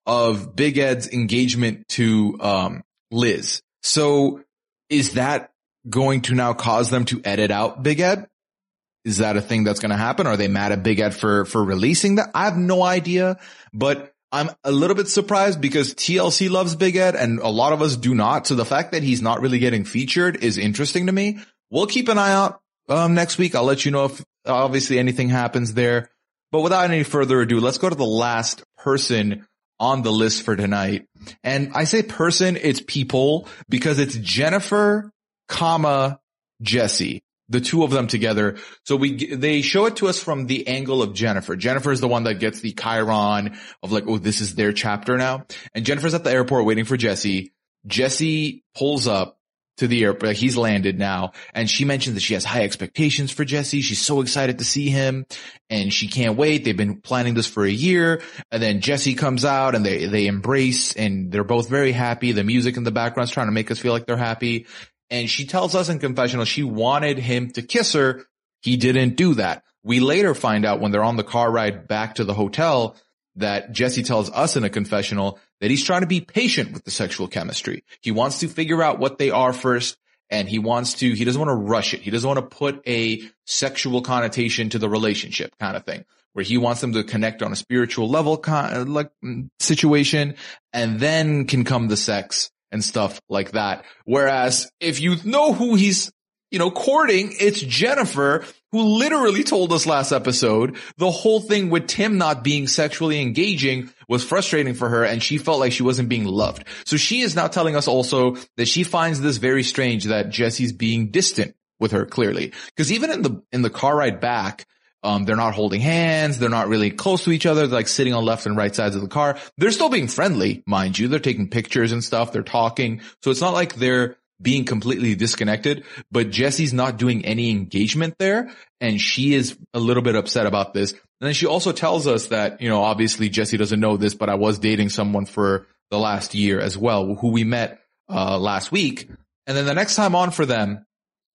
of Big Ed's engagement to um Liz. So is that going to now cause them to edit out Big Ed? Is that a thing that's going to happen? Are they mad at Big Ed for, for releasing that? I have no idea, but I'm a little bit surprised because T L C loves Big Ed and a lot of us do not. So the fact that he's not really getting featured is interesting to me. We'll keep an eye out um, next week. I'll let you know if obviously anything happens there, but without any further ado, let's go to the last person on the list for tonight. And I say person, it's people because it's Jennifer, comma, Jesse, the two of them together. So we, they show it to us from the angle of Jennifer. Jennifer is the one that gets the chyron of like, oh, this is their chapter now. And Jennifer's at the airport waiting for Jesse. Jesse pulls up to the airport. He's landed now. And she mentions that she has high expectations for Jesse. She's so excited to see him and she can't wait. They've been planning this for a year. And then Jesse comes out and they, they embrace and they're both very happy. The music in the background is trying to make us feel like they're happy. And she tells us in confessional she wanted him to kiss her. He didn't do that. We later find out when they're on the car ride back to the hotel that Jesse tells us in a confessional that he's trying to be patient with the sexual chemistry. He wants to figure out what they are first, and he wants to, he doesn't want to rush it. He doesn't want to put a sexual connotation to the relationship kind of thing, where he wants them to connect on a spiritual level kind of like situation, and then can come the sex and stuff like that. Whereas if you know who he's, you know, courting, it's Jennifer, who literally told us last episode the whole thing with Tim not being sexually engaging was frustrating for her and she felt like she wasn't being loved. So she is now telling us also that she finds this very strange that Jesse's being distant with her clearly. Because even in the, in the car ride back, um, they're not holding hands. They're not really close to each other. They're like sitting on left and right sides of the car. They're still being friendly, mind you. They're taking pictures and stuff. They're talking. So it's not like they're being completely disconnected, but Jesse's not doing any engagement there. And she is a little bit upset about this. And then she also tells us that, you know, obviously Jesse doesn't know this, but I was dating someone for the last year as well, who we met, uh, last week. And then the next time on for them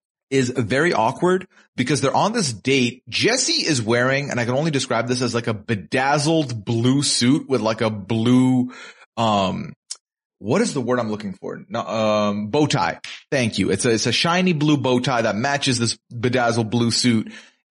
is very awkward because they're on this date. Jesse is wearing, and I can only describe this as like a bedazzled blue suit with like a blue, um, what is the word I'm looking for? No, um, bow tie. Thank you. It's a, it's a shiny blue bow tie that matches this bedazzled blue suit.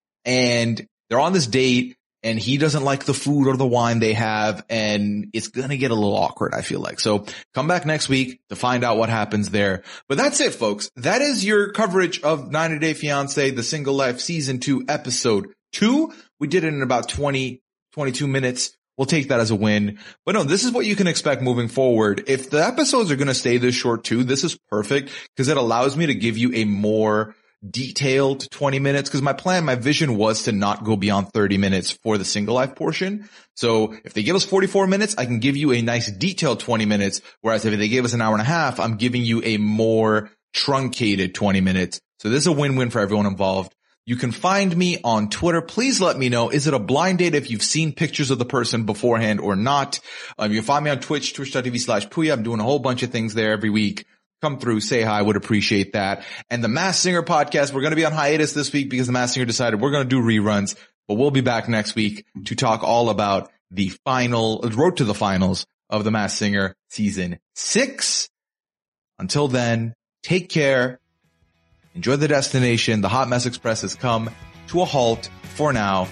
And they're on this date and he doesn't like the food or the wine they have. And it's going to get a little awkward, I feel like. So come back next week to find out what happens there. But that's it, folks. That is your coverage of ninety Day Fiancé, The Single Life Season two, Episode two. We did it in about twenty, twenty-two minutes. We'll take that as a win. But no, this is what you can expect moving forward. If the episodes are going to stay this short too, this is perfect because it allows me to give you a more detailed twenty minutes. Because my plan, my vision was to not go beyond thirty minutes for the single life portion. So if they give us forty-four minutes, I can give you a nice detailed twenty minutes. Whereas if they gave us an hour and a half, I'm giving you a more truncated twenty minutes. So this is a win-win for everyone involved. You can find me on Twitter. Please let me know. Is it a blind date if you've seen pictures of the person beforehand or not? Um, you can find me on Twitch, twitch.tv slash Puya. I'm doing a whole bunch of things there every week. Come through, say hi. I would appreciate that. And the Masked Singer podcast, we're going to be on hiatus this week because the Masked Singer decided we're going to do reruns, but we'll be back next week to talk all about the final, road to the finals of the Masked Singer season six. Until then, take care. Enjoy the destination. The Hot Mess Express has come to a halt for now.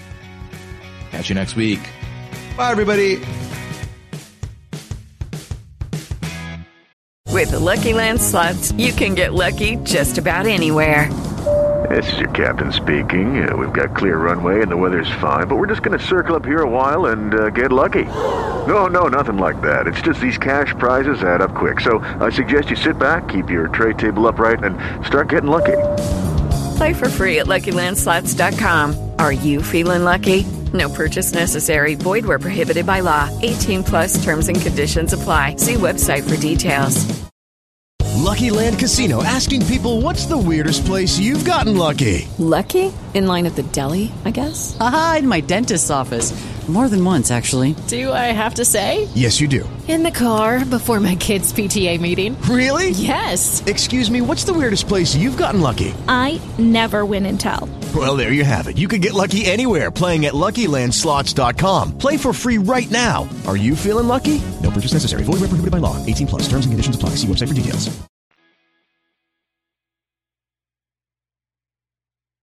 Catch you next week. Bye, everybody. With the Lucky Land Slots, you can get lucky just about anywhere. This is your captain speaking. Uh, we've got clear runway and the weather's fine, but we're just going to circle up here a while and uh, get lucky. No, no, nothing like that. It's just these cash prizes add up quick. So I suggest you sit back, keep your tray table upright, and start getting lucky. Play for free at Lucky Land Slots dot com. Are you feeling lucky? No purchase necessary. Void where prohibited by law. eighteen plus terms and conditions apply. See website for details. Lucky Land Casino, asking people, what's the weirdest place you've gotten lucky? Lucky? In line at the deli, I guess? Aha, in my dentist's office. More than once, actually. Do I have to say? Yes, you do. In the car before my kids' P T A meeting. Really? Yes. Excuse me, what's the weirdest place you've gotten lucky? I never win and tell. Well, there you have it. You can get lucky anywhere, playing at Lucky Land Slots dot com. Play for free right now. Are you feeling lucky? No purchase necessary. Void where prohibited by law. eighteen plus. Terms and conditions apply. See website for details.